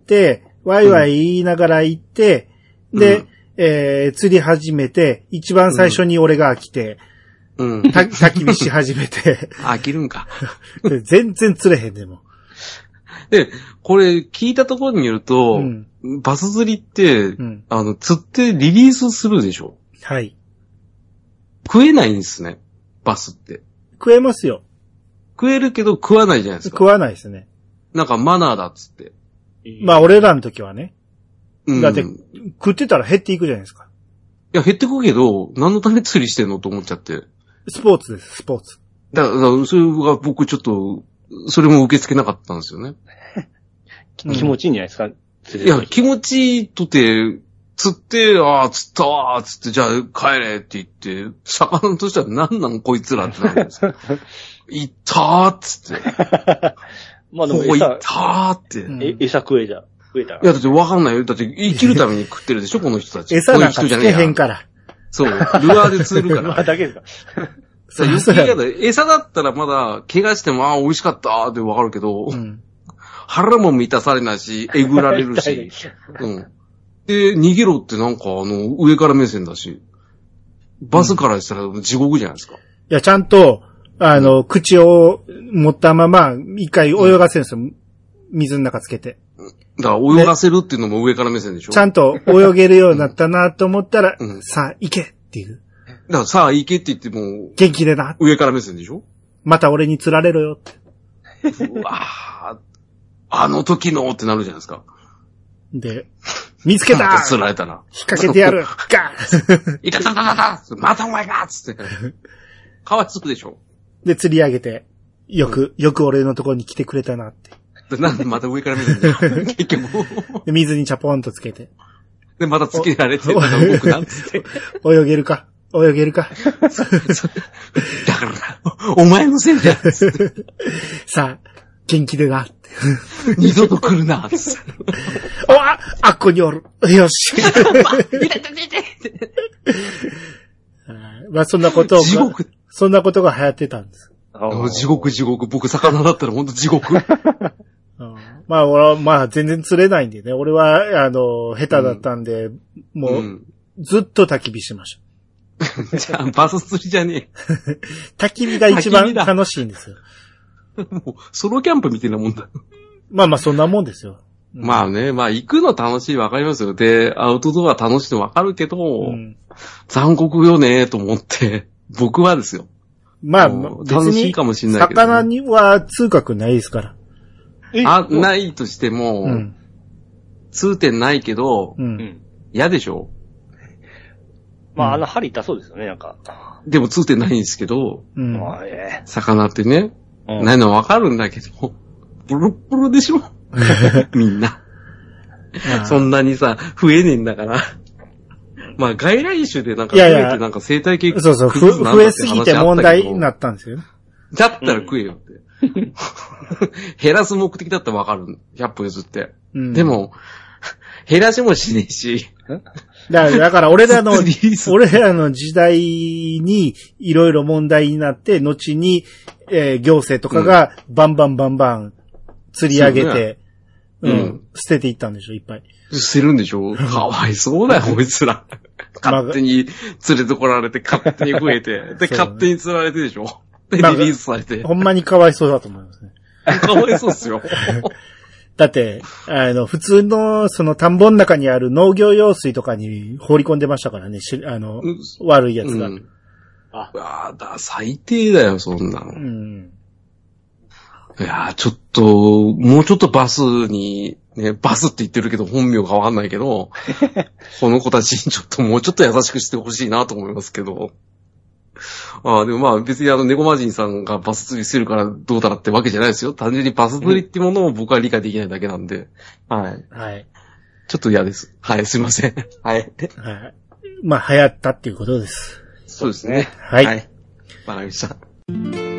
S1: うん、ワイワイ言いながら行って、うん、で、うん、えー、釣り始めて、一番最初に俺が飽きて、うん。た、焚き火し始めて。
S3: 飽きるんか。
S1: 全然釣れへんでも。
S3: で、これ聞いたところによると、うん、バス釣りって、うん、あの、釣ってリリースするでしょ？
S1: はい。
S3: 食えないんですね。バスって。
S1: 食えますよ。
S3: 食えるけど食わないじゃないですか。
S1: 食わないですね。
S3: なんかマナーだっつって。
S1: まあ俺らの時はね。うん、だって、食ってたら減っていくじゃないですか。
S3: いや、減ってくけど、何のため釣りしてんのと思っちゃって。
S1: スポーツです、スポーツ。
S3: だから、それが僕ちょっと、それも受け付けなかったんですよね。
S2: 気持ちいいんじゃないですか、
S3: いや、気持ちいいとて、釣って、ああ、釣ったわーつって、じゃあ帰れって言って、魚としては何なんこいつらってなるんですか。行ったーっつって。
S2: まあでも
S3: ここ行ったーって。
S2: え、餌食えじゃ。食えたら。
S3: いや、だってわかんないよ。だって生きるために食ってるでしょ、この人たち。
S1: 餌なんかつけへんから。
S3: そう。ルアーで釣るから。
S2: ルアーだけですか。
S3: そう余計やだ。餌だったらまだ、怪我しても、ああ、美味しかったーってわかるけど、うん、腹も満たされないし、えぐられるし。うん。で、逃げろってなんかあの、上から目線だし、バスからしたら地獄じゃないですか。うん、い
S1: や、ちゃんと、あの、うん、口を持ったまま、一回泳がせるんですよ。うん、水の中つけて。
S3: だから泳がせるっていうのも上から目線でしょ。
S1: ちゃんと泳げるようになったなと思ったら、うん、さあ、行けっていう。
S3: だからさあ、行けって言っても、
S1: 元気でな。
S3: 上から目線でしょ。
S1: また俺に釣られろよって。
S3: うわぁ、あの時のってなるじゃないですか。
S1: で、見つけた
S3: ま、釣られたら。
S1: 引っ掛けてやるガ
S3: ーいたたたたたまたお前がつって。かわいつくでしょ。
S1: で、釣り上げて、よく、うん、よく俺のところに来てくれたなって。
S3: なんでまた上から見るんだよ。結局。
S1: で、水にチャポンとつけて。
S3: で、またつけられて、また動くなっつって。
S1: 泳げるか泳げるか
S3: だからな、お前のせいだつって。
S1: さあ、元気でなって。
S3: 二度と来るなつって。
S1: おあ、あっこにおる。よし。まあ、そんなことを。
S3: 地獄。
S1: そんなことが流行ってたんです。
S3: 地獄地獄。僕、魚だったらほんと地獄。
S1: まあ、俺は、まあ、全然釣れないんでね。俺は、あの、下手だったんで、うん、もう、うん、ずっと焚き火してました。
S3: じゃあ、バス釣りじゃね
S1: え。焚き火が一番楽しいんですよ。
S3: もう、ソロキャンプみたいなもんだ。
S1: まあまあ、そんなもんですよ。
S3: うん、まあね、まあ、行くの楽しいわかりますよ。で、アウトドア楽しいのわかるけど、うん、残酷よねと思って、僕はですよ。
S1: まあ、楽しいかもしれないけど、ね。魚には通覚ないですから。
S3: あ、ないとしても、うん、通点ないけど、うん、嫌でしょ？
S2: まあ、あの針痛そうですよね、なんか。
S3: でも通点ないんですけど、
S1: うん、
S3: 魚ってね、うん、ないのわかるんだけど、ブルブルでしょみんな。そんなにさ、増えねえんだから。まあ、外来種でなんか増えてなんか生態系
S1: そうそう、増えすぎて問題になったんですよね。
S3: だったら食えよって。うん、減らす目的だったらわかる。ひゃっぽ譲って。うん、でも、 減らしもしねえし。
S1: だから、だから俺らの、俺らの時代にいろいろ問題になって、後に、えー、行政とかがバンバンバンバン釣り上げて、うん、うん、捨てていったんでしょ、いっぱい。
S3: 捨てるんでしょかわいそうだよ、こいつら。勝手に連れてこられて、勝手に増えて、で、勝手に釣られてでしょで、リリースされて。
S1: ほんまにかわいそうだと思いますね。
S3: かわいそうっすよ。
S1: だって、あの、普通の、その田んぼの中にある農業用水とかに放り込んでましたからね、しあの、うん、悪いやつが。うん、
S3: ああ、だ、最低だよ、そんなの。うん、いや、ちょっと、もうちょっとバスに、ね、バスって言ってるけど本名がわかんないけど、この子たちにちょっともうちょっと優しくしてほしいなと思いますけど。ああ、でもまあ別にあの猫マジンさんがバス釣りしてるからどうだらってわけじゃないですよ。単純にバス釣りってものを僕は理解できないだけなんで。はい。はい。ちょっと嫌です。はい、すいません。はい。はい。
S1: まあ流行ったっていうことです。
S3: そうですね。
S1: はい。わ、はい、
S3: かりました。